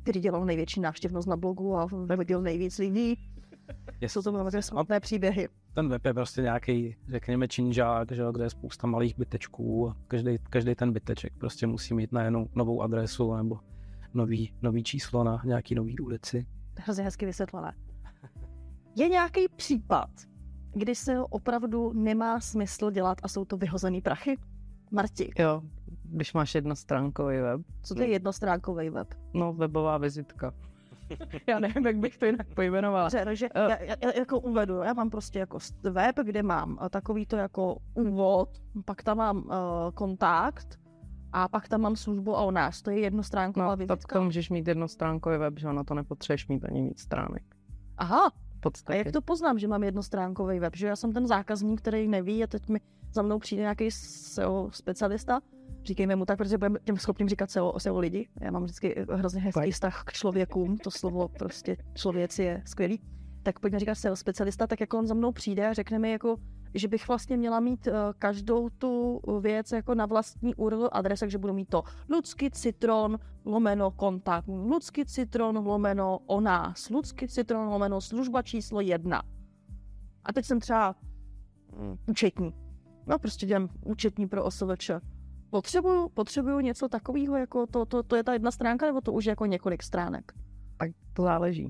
který dělal největší návštěvnost na blogu a vyhodil nejvíc lidí. Jsou to velmi smutné příběhy. Ten web je prostě nějaký, řekněme, činžák, že, kde je spousta malých bytečků a každý ten byteček prostě musí mít najednou novou adresu nebo nový číslo na nějaký nový ulici. Hrozně hezky vysvětlené. Je nějaký případ, kdy se opravdu nemá smysl dělat a jsou to vyhozený prachy? Marti. Jo, když máš jednostránkový web. Co to je jednostránkový web? No, webová vizitka. Já nevím, jak bych to jinak pojmenovala. Takže já jako uvedu, já mám prostě jako web, kde mám takový to jako úvod, pak tam mám kontakt a pak tam mám službu a o nás. To je jednostránková vizitka. Tak to můžeš mít jednostránkový web, že na to nepotřebuješ mít ani víc stránek. Aha. A jak to poznám, že mám jednostránkový web? Že já jsem ten zákazník, který neví a teď mi za mnou přijde nějaký SEO specialista. Říkejme mu tak, protože budeme těm schopným říkat SEO lidi. Já mám vždycky hrozně hezký vztah k člověkům, to slovo prostě člověci je skvělý. Tak pojďme říkat SEO specialista, tak jako on za mnou přijde a řekne mi jako, že bych vlastně měla mít každou tu věc jako na vlastní URL adres, takže budu mít to Lucky Citron / kontakt, Lucky Citron / o nás, Lucky Citron / služba číslo 1. A teď jsem třeba účetní. No prostě dělám účetní pro OSVČ. Potřebuju něco takového, jako to je ta jedna stránka, nebo to už je jako několik stránek? Tak to záleží.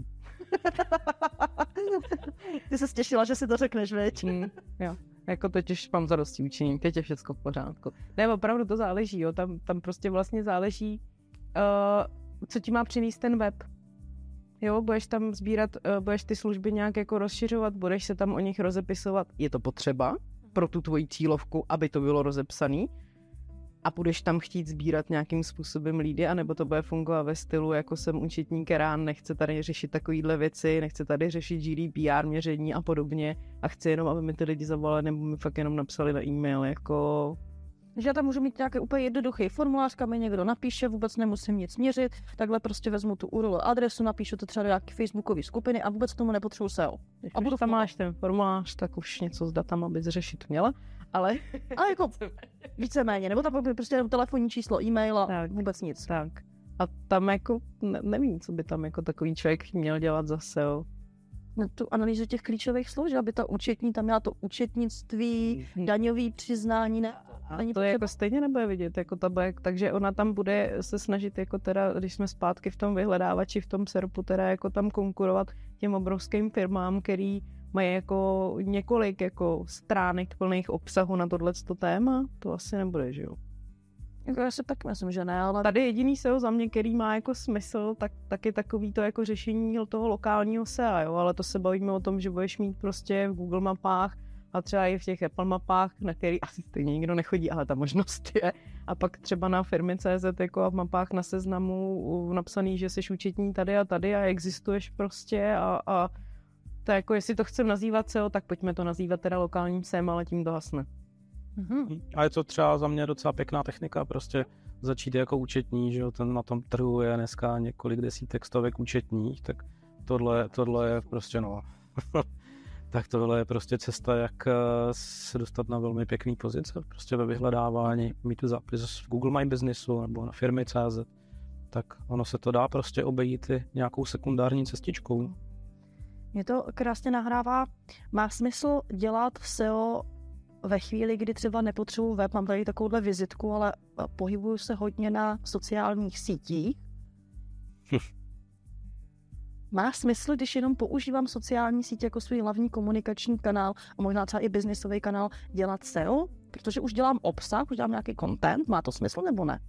Ty se těšila, že si to řekneš, veď? Jo, jako teď už mám zadosti učení, teď je všechno v pořádku. Ne, opravdu to záleží, jo, tam prostě vlastně záleží, co ti má přinést ten web. Jo, budeš tam sbírat, budeš ty služby nějak jako rozšiřovat, budeš se tam o nich rozepisovat. Je to potřeba pro tu tvoji cílovku, aby to bylo rozepsaný? A budeš tam chtít sbírat nějakým způsobem lídy, anebo to bude fungovat ve stylu, jako jsem účetní, která nechce tady řešit takovýhle věci, nechce tady řešit GDPR, měření a podobně a chci jenom, aby mi ty lidi zavolali nebo mi fakt jenom napsali na e-mail, jako... Že já tam můžu mít nějaký úplně jednoduchý formulář, kam mi někdo napíše, vůbec nemusím nic měřit, takhle prostě vezmu tu URL adresu, napíšu to třeba do nějaké facebookové skupiny a vůbec tomu nepotřebuji SEO. A budu tam máš ten formulář, tak už něco s datama bys řešit měla, ale jako víceméně, nebo tam prostě jenom telefonní číslo, e-mail a tak, vůbec nic. Tak. A tam jako nevím, co by tam jako takový člověk měl dělat za SEO. Na tu analýzu těch klíčových slov, že aby ta účetní tam měla to účetnictví, daňový přiznání, ne? A to je jako stejně nebude vidět, jako tabek, takže ona tam bude se snažit, jako teda, když jsme zpátky v tom vyhledávači, v tom SERPu, teda jako tam konkurovat těm obrovským firmám, který mají jako několik jako stránek plných obsahu na tohleto téma, to asi nebude, že jo? Jako já si tak myslím, že ne, ale... Tady jediný SEO za mě, který má jako smysl, tak je takový to jako řešení toho lokálního SEA, jo, ale to se bavíme o tom, že budeš mít prostě v Google mapách a třeba i v těch Apple mapách, na který asi stejně nikdo nechodí, ale ta možnost je. A pak třeba na firmy.cz jako a v mapách na seznamu napsaný, že jsi účetní tady a existuješ prostě a to jako, jestli to chcem nazývat SEO, tak pojďme to nazývat teda lokálním SEM, ale tím to hasne. A je to třeba za mě docela pěkná technika, prostě začít jako účetní, že jo, ten na tom trhu je dneska několik desítek stovek účetních, tak tohle je prostě tak tohle je prostě cesta, jak se dostat na velmi pěkný pozice, prostě ve vyhledávání, mít tu zápis v Google My Businessu nebo na firmy.cz, tak ono se to dá prostě obejít i nějakou sekundární cestičkou. Mě to krásně nahrává. Má smysl dělat SEO ve chvíli, kdy třeba nepotřebuji web, mám tady takovouhle vizitku, ale pohybuju se hodně na sociálních sítích. Má smysl, když jenom používám sociální sítě jako svůj hlavní komunikační kanál a možná třeba i biznisový kanál, dělat SEO? Protože už dělám obsah, už dělám nějaký content, má to smysl nebo ne?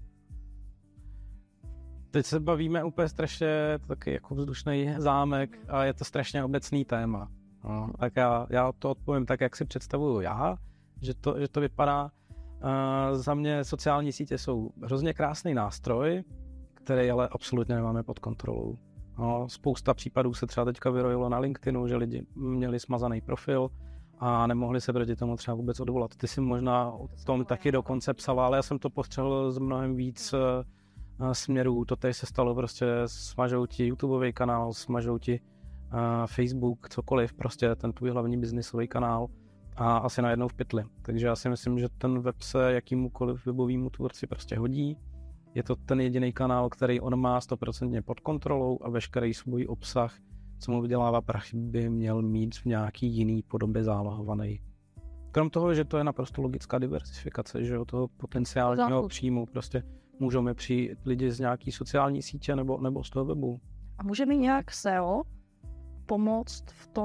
Teď se bavíme úplně strašně taky jako vzdušný zámek a je to strašně obecný téma. No, tak já to odpovím tak, jak si představuju já, že to vypadá. Za mě sociální sítě jsou hrozně krásný nástroj, který ale absolutně nemáme pod kontrolou. No, spousta případů se třeba teďka vyrojilo na LinkedInu, že lidi měli smazaný profil a nemohli se proti tomu třeba vůbec odvolat. Ty si možná o tom taky dokonce psala, ale já jsem to postřehl z mnohem víc směrů. To tady se stalo prostě, smažou ti YouTubeový kanál, smažou ti Facebook, cokoliv, prostě ten tvůj hlavní biznisový kanál a asi najednou v pytli. Takže já si myslím, že ten web se jakýmukoliv webovému tvůrci prostě hodí. je to ten jediný kanál, který on má 100% pod kontrolou a veškerý svůj obsah, co mu vydělává prachy, by měl mít v nějaký jiný podobě zálohovaný. Krom toho, že to je naprosto logická diversifikace, že jo, toho potenciálního příjmu, prostě můžou mi přijít lidi z nějaký sociální sítě nebo z toho webu. A může mi nějak SEO pomoct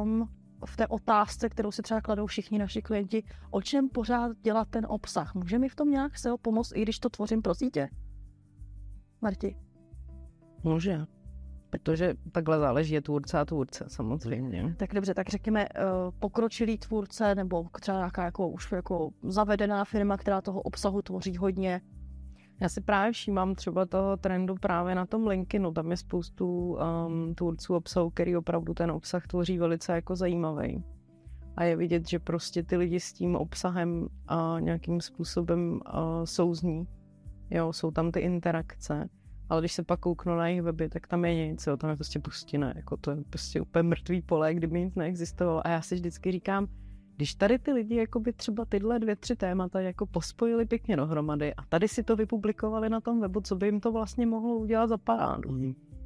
v té otázce, kterou si třeba kladou všichni naši klienti, o čem pořád dělat ten obsah? Může mi v tom nějak SEO pomoct, i když to tvořím pro sítě? Marti? Může. Protože takhle záleží je tvůrce a tvůrce, samozřejmě. Tak dobře, tak řekněme pokročilý tvůrce nebo třeba nějaká už jako zavedená firma, která toho obsahu tvoří hodně. Já si právě všímám třeba toho trendu právě na tom LinkedInu. Tam je spoustu tvůrců obsahu, který opravdu ten obsah tvoří velice jako zajímavý. A je vidět, že prostě ty lidi s tím obsahem nějakým způsobem souzní. Jo, jsou tam ty interakce. Ale když se pak kouknu na jejich weby, tak tam je nic, jo, tam je prostě pustina, jako to je prostě úplně mrtvý pole, kdyby nic neexistovalo. A já si vždycky říkám, když tady ty lidi jakoby třeba tyhle 2-3 témata jako pospojili pěkně dohromady a tady si to vypublikovali na tom webu, co by jim to vlastně mohlo udělat za parádu.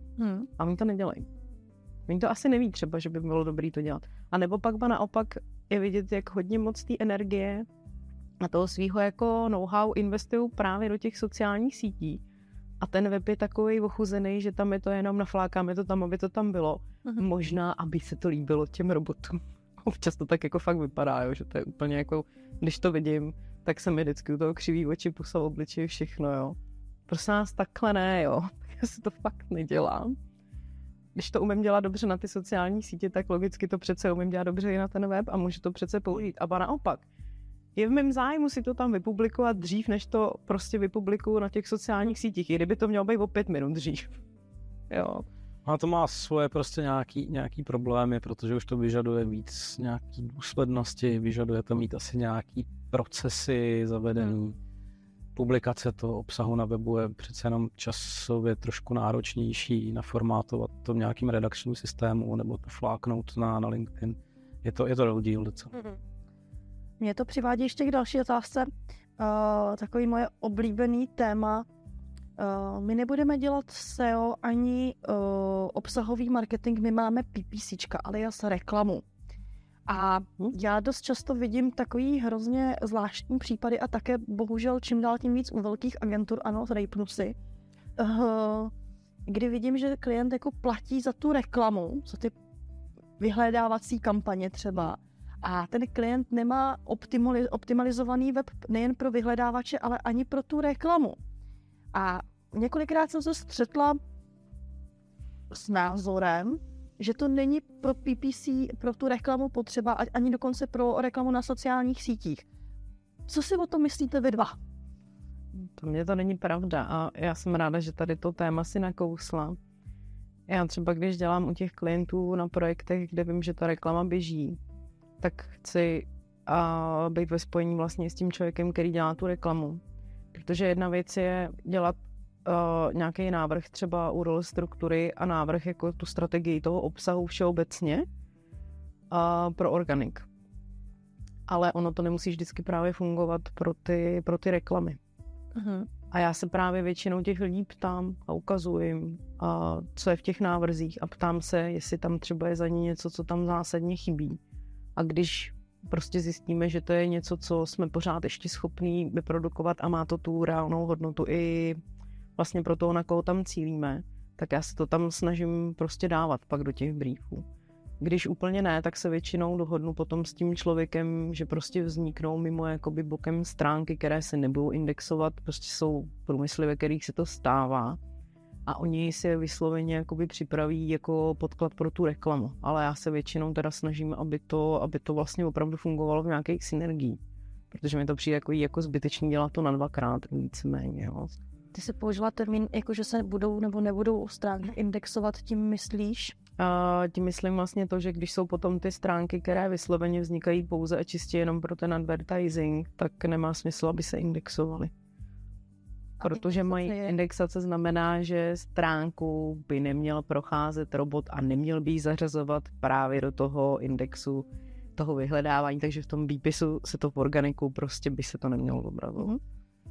A oni to nedělají. Oni to asi neví třeba, že by bylo dobré to dělat. A nebo pak naopak je vidět, jak hodně moc té energie a toho svýho jako know-how investují právě do těch sociálních sítí. A ten web je takový ochuzený, že tam je to jenom naflákáme to tam, aby to tam bylo. Možná, aby se to líbilo těm robotům. Občas to tak jako fakt vypadá, jo, že to je úplně jako, když to vidím, tak se mi vždycky u toho křiví oči, pusa, obličej, všechno, jo. Prosím nás, takhle ne, jo. Já si to fakt nedělám. Když to umím dělat dobře na ty sociální sítě, tak logicky to přece umím dělat dobře i na ten web a můžu to přece použít. A ba naopak. Je v mém zájmu si to tam vypublikovat dřív, než to prostě vypublikuju na těch sociálních sítích. I kdyby to mělo být o 5 minut dřív. Jo. A to má svoje prostě nějaký problémy, protože už to vyžaduje víc nějaký důslednosti, vyžaduje to mít asi nějaký procesy zavedený. Publikace toho obsahu na webu je přece jenom časově trošku náročnější, naformátovat to v nějakým redakčním systému nebo to fláknout na LinkedIn. Je to rozdíl docela. Mě to přivádí ještě k další otázce. Takový moje oblíbený téma. My nebudeme dělat SEO ani obsahový marketing, my máme PPCčka, alias reklamu. A já dost často vidím takový hrozně zvláštní případy a také bohužel čím dál tím víc u velkých agentur, ano, rejpnu si, kdy vidím, že klient jako platí za tu reklamu, za ty vyhledávací kampaně třeba, a ten klient nemá optimalizovaný web nejen pro vyhledávače, ale ani pro tu reklamu. A několikrát jsem se střetla s názorem, že to není pro PPC, pro tu reklamu potřeba, ani dokonce pro reklamu na sociálních sítích. Co si o tom myslíte vy dva? To mně to není pravda a já jsem ráda, že tady to téma si nakousla. Já třeba, když dělám u těch klientů na projektech, kde vím, že ta reklama běží, tak chci být ve spojení vlastně s tím člověkem, který dělá tu reklamu. Protože jedna věc je dělat nějaký návrh třeba URL struktury a návrh jako tu strategii toho obsahu všeobecně pro organic. Ale ono to nemusí vždycky právě fungovat pro ty reklamy. A já se právě většinou těch lidí ptám a ukazuji jim, co je v těch návrzích a ptám se, jestli tam třeba je za ně něco, co tam zásadně chybí. A když prostě zjistíme, že to je něco, co jsme pořád ještě schopní vyprodukovat a má to tu reálnou hodnotu i vlastně pro toho, na koho tam cílíme, tak já se to tam snažím prostě dávat pak do těch briefů. Když úplně ne, tak se většinou dohodnu potom s tím člověkem, že prostě vzniknou mimo jakoby bokem stránky, které se nebudou indexovat, prostě jsou průmysly, ve kterých se to stává a oni si je vysloveně jakoby připraví jako podklad pro tu reklamu. Ale já se většinou teda snažím, aby to vlastně opravdu fungovalo v nějakých synergiích, protože mi to přijde jako zbytečný dělat to na 2x víceméně. Jo. Ty jsi použila termín, jako že se budou nebo nebudou stránky indexovat, tím myslíš? Tím myslím vlastně to, že když jsou potom ty stránky, které vysloveně vznikají pouze a čistě jenom pro ten advertising, tak nemá smysl, aby se indexovaly. Protože moje indexace znamená, že stránku by neměl procházet robot a neměl by ji zařazovat právě do toho indexu toho vyhledávání, takže v tom výpisu se to v organiku prostě by se to nemělo obrazovat.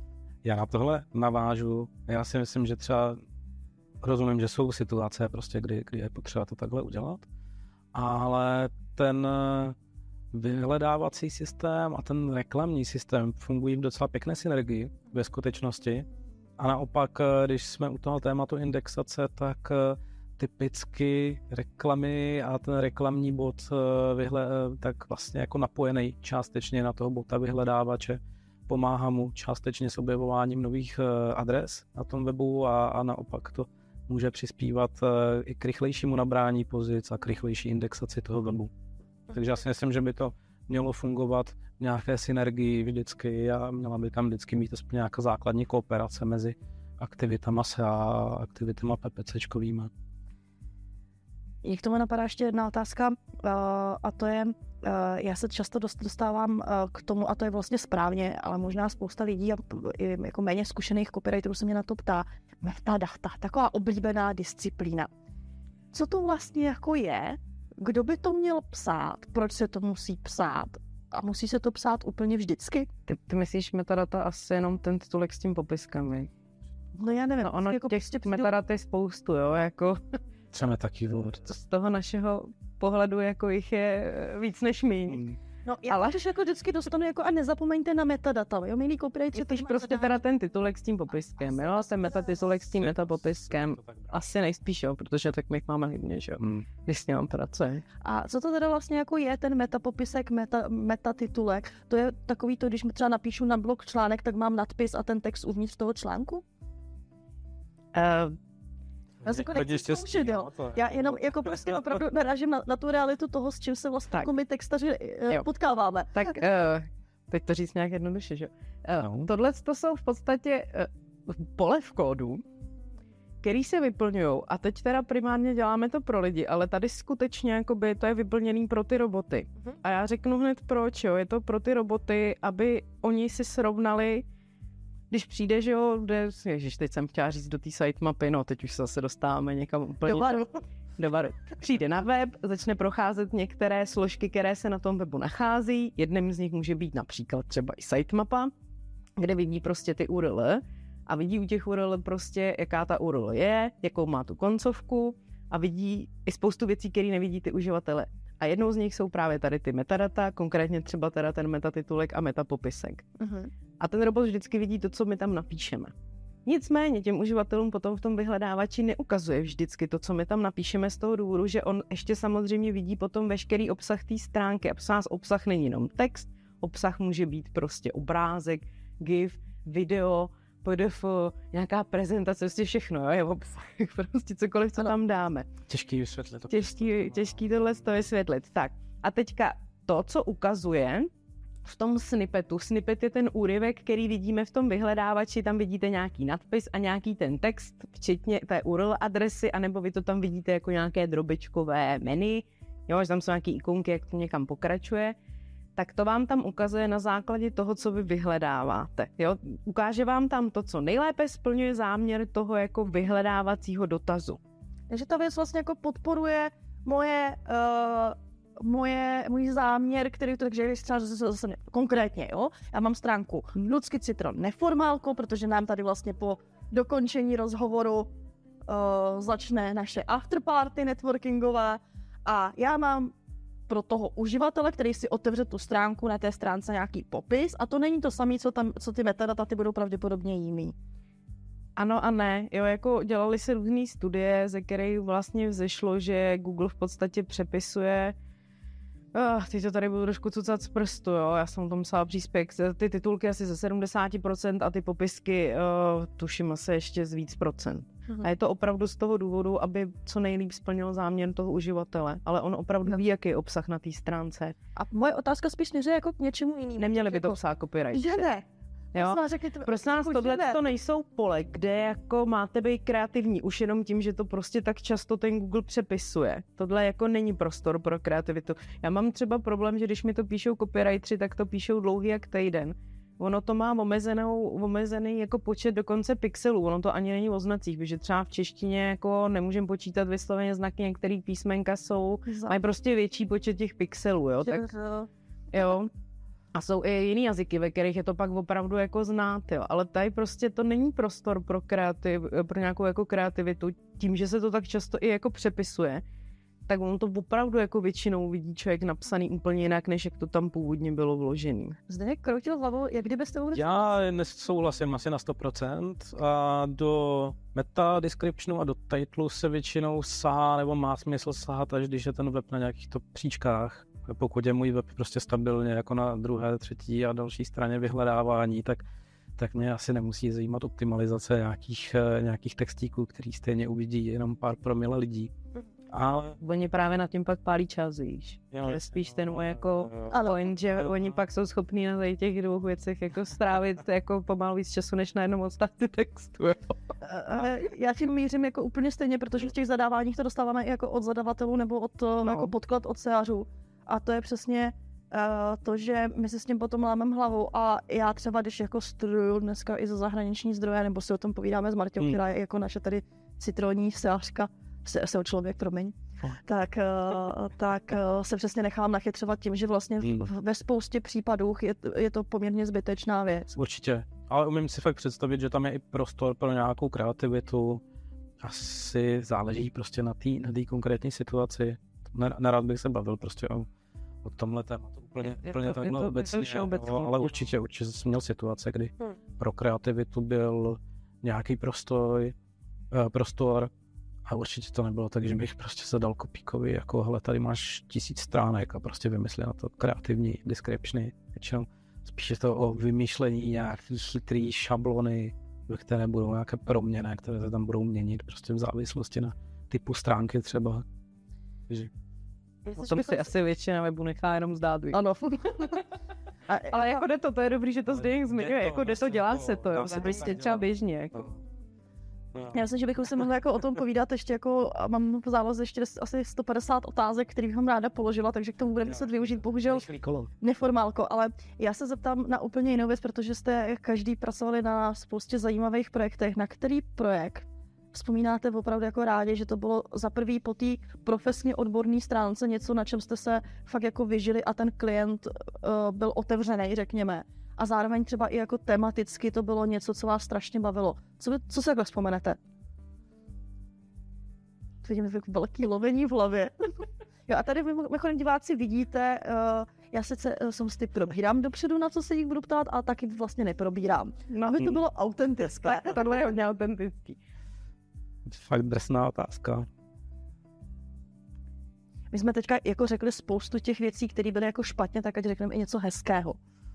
Já na tohle navážu. Já si myslím, že třeba rozumím, že jsou situace prostě, kdy je potřeba to takhle udělat, ale ten vyhledávací systém a ten reklamní systém fungují v docela pěkné synergii ve skutečnosti. A naopak, když jsme u toho tématu indexace, tak typicky reklamy a ten reklamní bot tak vlastně jako napojený částečně na toho bota vyhledávače, pomáhá mu částečně s objevováním nových adres na tom webu a naopak to může přispívat i k rychlejšímu nabrání pozic a k rychlejší indexaci toho webu. Takže já si myslím, že by to mělo fungovat v nějaké synergii vždycky a měla by tam vždycky mít aspoň nějaká základní kooperace mezi aktivitama SEA a aktivitama PPCčkovýma. K tomu napadá ještě jedna otázka a to je, já se často dostávám k tomu, a to je vlastně správně, ale možná spousta lidí a jako méně zkušených copywriterů se mě na to ptá, metadata, taková oblíbená disciplína. Co to vlastně jako je? Kdo by to měl psát? Proč se to musí psát? A musí se to psát úplně vždycky? Ty myslíš metadata asi jenom ten titulek s tím popiskem, vej? No já nevím. No ono jako těch metadat je spoustu, jo, jako... Třeba taky z toho našeho pohledu jako jich je víc než míň. No, já ale jako vždycky dostanu jako a nezapomeňte na metadata, jo, milí copywriteri. Myslíš prostě teda ten titulek s tím popiskem, jo, ten metatitulek s tím metapopiskem, asi nejspíš, jo, protože tak my jich máme hodně, že jo, když s ním pracuje. A co to teda vlastně jako je ten metapopisek, metatitulek? To je takový to, když mi třeba napíšu na blog článek, tak mám nadpis a ten text uvnitř toho článku? Já se jako nechci zkoušet, jo. Já jenom jako prostě opravdu narážím na tu realitu toho, s čím se vlastně jako my textaři potkáváme. Tak teď to říct nějak jednoduše, že? Tohle to jsou v podstatě pole v kódu, který se vyplňují a teď teda primárně děláme to pro lidi, ale tady skutečně jakoby to je vyplněný pro ty roboty. A já řeknu hned proč, jo. Je to pro ty roboty, aby oni si srovnali. Když přijde, že jo, ježiš, teď jsem chtěla říct do té sitemapy, no teď už se zase dostáváme někam úplně... Do varu. Přijde na web, začne procházet některé složky, které se na tom webu nachází. Jedním z nich může být například třeba i sitemapa, kde vidí prostě ty URL a vidí u těch URL prostě, jaká ta URL je, jakou má tu koncovku a vidí i spoustu věcí, které nevidí ty uživatele. A jednou z nich jsou právě tady ty metadata, konkrétně třeba teda ten metatitulek a metapopisek. A ten robot vždycky vidí to, co my tam napíšeme. Nicméně těm uživatelům potom v tom vyhledávači neukazuje vždycky to, co my tam napíšeme z toho důvodu, že on ještě samozřejmě vidí potom veškerý obsah té stránky. A obsah není jenom text, obsah může být prostě obrázek, GIF, video, PDF, nějaká prezentace, prostě všechno, jo, je obsah, prostě cokoliv, co tam dáme. Těžký vysvětlit. Těžký tohle to vysvětlit. Tak a teďka to, co ukazuje v tom snippetu. Snippet je ten úryvek, který vidíme v tom vyhledávači, tam vidíte nějaký nadpis a nějaký ten text, včetně té URL adresy, anebo vy to tam vidíte jako nějaké drobičkové menu, jo, že tam jsou nějaké ikonky, jak to někam pokračuje, tak to vám tam ukazuje na základě toho, co vy vyhledáváte. Jo? Ukáže vám tam to, co nejlépe splňuje záměr toho jako vyhledávacího dotazu. Takže ta věc vlastně jako podporuje můj záměr, který to, takže třeba zase konkrétně, jo, já mám stránku Lucky Citron neformálko, protože nám tady vlastně po dokončení rozhovoru začne naše afterparty networkingové a já mám pro toho uživatele, který si otevře tu stránku, na té stránce nějaký popis a to není to samé, co ty metadata, ty budou pravděpodobně jiný. Ano a ne, jo, jako dělali se různý studie, ze kterých vlastně vzešlo, že Google v podstatě přepisuje teď to tady budu trošku cucat z prstu, jo, já jsem o tom psala příspěvek, ty titulky asi ze 70% a ty popisky tuším asi ještě z víc procent. A je to opravdu z toho důvodu, aby co nejlíp splnil záměr toho uživatele, ale on opravdu ví, jaký je obsah na té stránce. A moje otázka spíš směřuje jako k něčemu jinému. Neměli by to psát copyright. Že ne? Jo? Prosím nás, tohle to nejsou pole, kde jako máte být kreativní, už jenom tím, že to prostě tak často ten Google přepisuje. Tohle jako není prostor pro kreativitu. Já mám třeba problém, že když mi to píšou copywriteri, tak to píšou dlouhý jak týden. Ono to má omezený jako počet dokonce pixelů, ono to ani není o znacích, protože třeba v češtině jako nemůžeme počítat vysloveně znaky, některé písmenka mají prostě větší počet těch pixelů, jo, tak jo. A jsou i jiný jazyky, ve kterých je to pak opravdu jako znát, jo. Ale tady prostě to není prostor pro nějakou jako kreativitu. Tím, že se to tak často i jako přepisuje, tak on to opravdu jako většinou vidí člověk napsaný úplně jinak, než jak to tam původně bylo vložený. Zdeněk kroutil hlavou, jak kdybyste vůbec... Já nesouhlasím asi na 100%. A do meta descriptionu a do titlu se většinou sahá, nebo má smysl sahat, až když je ten web na nějakých to příčkách. Pokud je můj web prostě stabilně jako na druhé, třetí a další straně vyhledávání, tak mě asi nemusí zajímat optimalizace nějakých textíků, který stejně uvidí jenom pár promile lidí. Ale... Oni právě nad tím pak pálí čas, víš. Je spíš ten jako point, že oni pak jsou schopní na těch dvou věcech jako strávit jako pomalu víc času, než na jednom odstavci textu. Já tím mířím jako úplně stejně, protože v těch zadáváních to dostáváme i jako od zadavatelů nebo jako podklad od SEAřů. A to je přesně to, že my si s tím potom lámeme hlavu a já třeba, když jako studuju dneska i za zahraniční zdroje, nebo si o tom povídáme s Marťou, která je jako naše tady citronní SEAřka, SEO člověk, promiň, tak se přesně nechám nachytřovat tím, že vlastně ve spoustě případů je to poměrně zbytečná věc. Určitě, ale umím si fakt představit, že tam je i prostor pro nějakou kreativitu. Asi záleží prostě na té konkrétní situaci. Nerad bych se bavil prostě o tomhle tématu úplně takhle obecně, ale určitě jsem měl situace, kdy pro kreativitu byl nějaký prostor a určitě to nebylo tak, že bych prostě zadal kopíkovi, jako hele, tady máš 1000 stránek a prostě vymyslel na to kreativní descriptiony. Většinou spíše to o vymýšlení nějakých chytrý šablony, ve které budou nějaké proměny, které se tam budou měnit prostě v závislosti na typu stránky třeba. Takže... O tom si asi většina webu nechá jenom zdát. Ano. Ale jako to je dobrý, že to Zdeněk zmiňuje, jako dělá se to, jo, se prostě třeba běžně. Jako. Já myslím, že bychom se mohli jako o tom povídat ještě jako, mám v záloze ještě asi 150 otázek, které bych vám ráda položila, takže k tomu budeme muset využít bohužel neformálko, ale já se zeptám na úplně jinou věc, protože jste každý pracovali na spoustě zajímavých projektech. Na který projekt vzpomínáte opravdu jako rádi, že to bylo za prvý po té profesně odborné stránce něco, na čem jste se fakt jako vyžili a ten klient byl otevřený, řekněme. A zároveň třeba i jako tematicky to bylo něco, co vás strašně bavilo. Co si takhle vzpomenete? Vidím velký lovení v hlavě. Jo, a tady mimochodem diváci vidíte, já sice ty probírám dopředu, na co se jich budu ptát, a taky vlastně neprobírám. Aby to bylo autentické. Tohle je hodně autentický. Fakt drsná otázka. My jsme teďka jako řekli spoustu těch věcí, které byly jako špatně, tak ať řekneme i něco hezkého.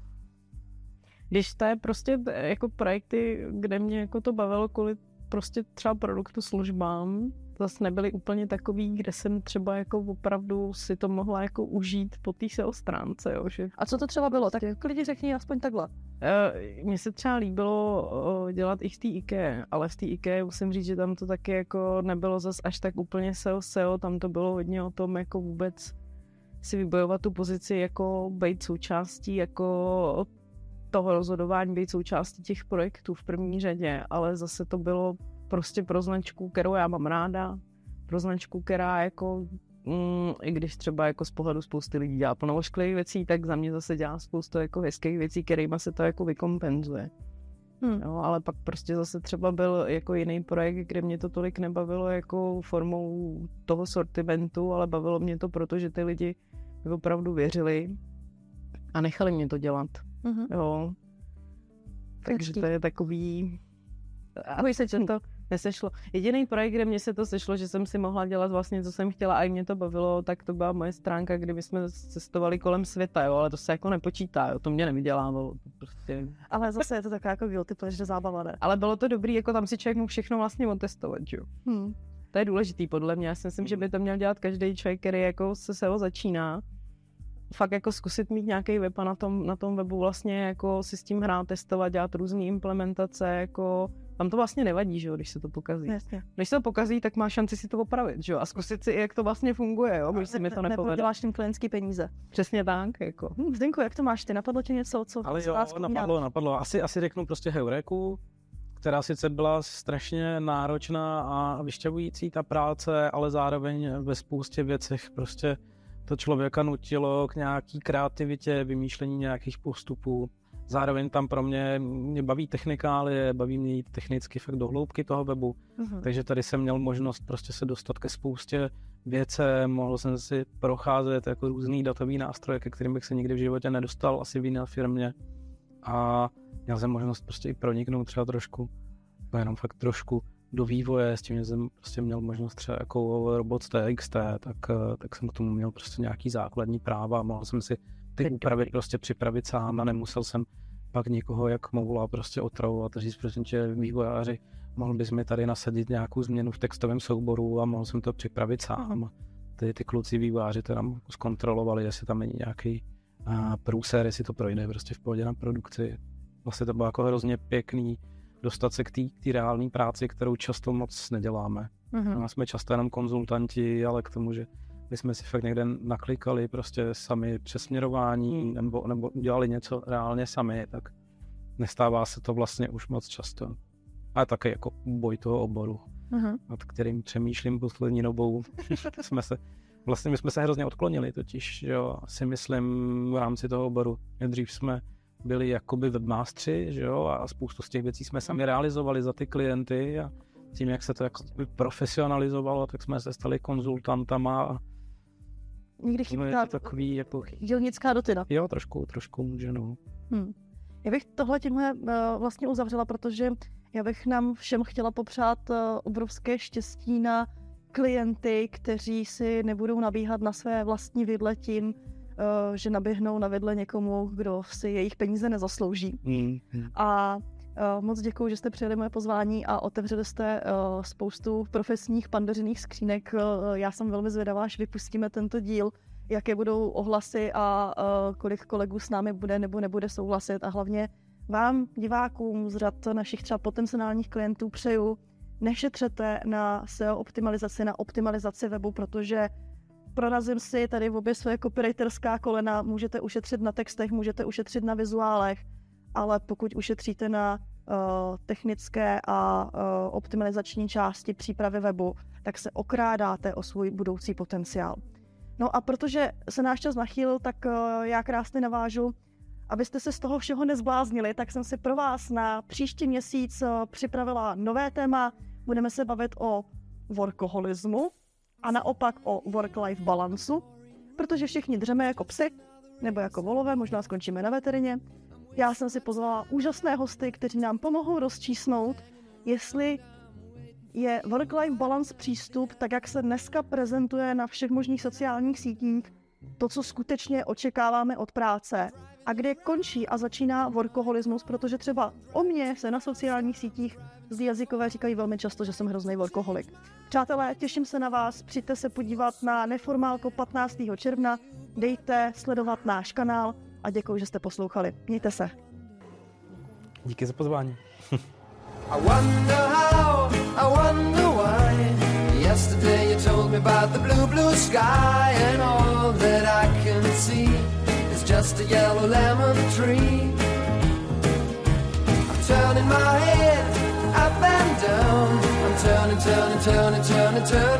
Když to je prostě jako projekty, kde mě jako to bavilo kvůli prostě třeba produktu, službám, zase nebyly úplně takový, kde jsem třeba jako opravdu si to mohla jako užít po té SEO stránce. Jo, že... A co to třeba bylo? Tak klidně řekni aspoň takhle. Mně se třeba líbilo dělat i v té IKEA, ale v té IKEA musím říct, že tam to taky jako nebylo zase až tak úplně SEO, tam to bylo hodně o tom jako vůbec si vybojovat tu pozici, jako být součástí jako toho rozhodování, být součástí těch projektů v první řadě, ale zase to bylo prostě pro značku, kterou já mám ráda, pro značku, která jako, i když třeba jako z pohledu spousty lidí dělá plno ošklivých věcí, tak za mě zase dělá spoustu jako hezkých věcí, kterýma se to jako vykompenzuje. Jo, ale pak prostě zase třeba byl jako jiný projekt, kde mě to tolik nebavilo jako formou toho sortimentu, ale bavilo mě to, protože ty lidi opravdu věřili a nechali mě to dělat. Jo. Takže to je takový... Ahoj, se to nesešlo. Jediný projekt, kde mě se to sešlo, že jsem si mohla dělat vlastně, co jsem chtěla a i mě to bavilo, tak to byla moje stránka, kdy my jsme cestovali kolem světa, jo, ale to se jako nepočítá, jo, to mě nevydělávalo. Prostě... Ale zase je to taková jako guilty pleasure zábava, ne? Ale bylo to dobrý, jako tam si člověk mohl všechno vlastně otestovat, jo. To je důležitý podle mě, já si myslím, že by to měl dělat každý člověk, který jako se SEO začíná. Fakt jako zkusit mít nějaký web a na tom webu vlastně jako si s tím hrát, testovat, dělat různé implementace, jako tam to vlastně nevadí, že jo, když se to pokazí. Jasně. Když se to pokazí, tak má šanci si to opravit, že jo, a zkusit si, jak to vlastně funguje, jo, když se mi to nepovede. Nepoděláš tím klientský peníze. Přesně tak, jako. Zdenku, jak to máš ty? Napadlo ti něco, co ale jo, napadlo. Asi řeknu prostě heuréku, která sice byla strašně náročná a vyšťavující ta práce, ale zároveň ve spoustě věcech prostě to člověka nutilo k nějaký kreativitě, vymýšlení nějakých postupů. Zároveň tam mě baví technikálie, baví mě jít technicky fakt do hloubky toho webu, takže tady jsem měl možnost prostě se dostat ke spoustě věcem, mohl jsem si procházet jako různý datový nástroje, ke kterým bych se nikdy v životě nedostal asi v jiné firmě a měl jsem možnost prostě i proniknout třeba trošku, jenom fakt trošku do vývoje, s tím, že jsem prostě měl možnost třeba jako Robots TXT, tak jsem k tomu měl prostě nějaký základní práva, mohl jsem si ty úpravy prostě připravit sám a nemusel jsem pak někoho jak Moula prostě otravovat a říct prostě, že vývojáři, mohl bys mi tady nasadit nějakou změnu v textovém souboru a mohl jsem to připravit sám. Ty kluci vývojáři teda zkontrolovali, jestli tam není nějaký průser, jestli to projde prostě v pohodě na produkci. Vlastně to bylo jako hrozně pěkný dostat se k té reální práci, kterou často moc neděláme. No, jsme často jenom konzultanti, ale k tomu, že my jsme si fakt někde naklikali prostě sami přesměrování nebo udělali něco reálně sami, tak nestává se to vlastně už moc často. A také jako boj toho oboru, nad kterým přemýšlím poslední dobou. My jsme se hrozně odklonili totiž, jo, si myslím v rámci toho oboru. Dřív jsme byli jakoby webmastři, že jo, a spoustu z těch věcí jsme sami realizovali za ty klienty a tím, jak se to jako profesionalizovalo, tak jsme se stali konzultantama a někdy chybí takový jako dělnická rutina. Jo, trošku může, no. Já bych tohle tímhle vlastně uzavřela, protože já bych nám všem chtěla popřát obrovské štěstí na klienty, kteří si nebudou nabíhat na své vlastní vidle tím, že naběhnou na vidle někomu, kdo si jejich peníze nezaslouží. A moc děkuju, že jste přijali moje pozvání a otevřeli jste spoustu profesních pandořiných skřínek. Já jsem velmi zvědavá, až vypustíme tento díl, jaké budou ohlasy a kolik kolegů s námi bude nebo nebude souhlasit. A hlavně vám, divákům z řad našich třeba potenciálních klientů přeju, nešetřete na SEO optimalizaci, na optimalizaci webu, protože prorazím si tady v obě své copywriterská kolena, můžete ušetřit na textech, můžete ušetřit na vizuálech, ale pokud ušetříte na technické a optimalizační části přípravy webu, tak se okrádáte o svůj budoucí potenciál. No a protože se náš čas nachýlil, tak já krásně navážu. Abyste se z toho všeho nezbláznili, tak jsem si pro vás na příští měsíc připravila nové téma. Budeme se bavit o workoholismu a naopak o work-life balancu, protože všichni dřeme jako psy, nebo jako volové, možná skončíme na veterině. Já jsem si pozvala úžasné hosty, kteří nám pomohou rozčísnout, jestli je work-life balance přístup, tak jak se dneska prezentuje na všech možných sociálních sítích, to, co skutečně očekáváme od práce a kde končí a začíná workoholismus, protože třeba o mně se na sociálních sítích zlí jazykové říkají velmi často, že jsem hrozný workoholik. Přátelé, těším se na vás, přijďte se podívat na Neformálko 15. června, dejte sledovat náš kanál a děkuji, že jste poslouchali. Mějte se. Díky za pozvání. I wonder how, I wonder why. Yesterday you told me about the blue, blue sky, and all that I can see is just a yellow lemon tree. I'm turning my head up and down. I'm turning, turning, turning, turning, turning.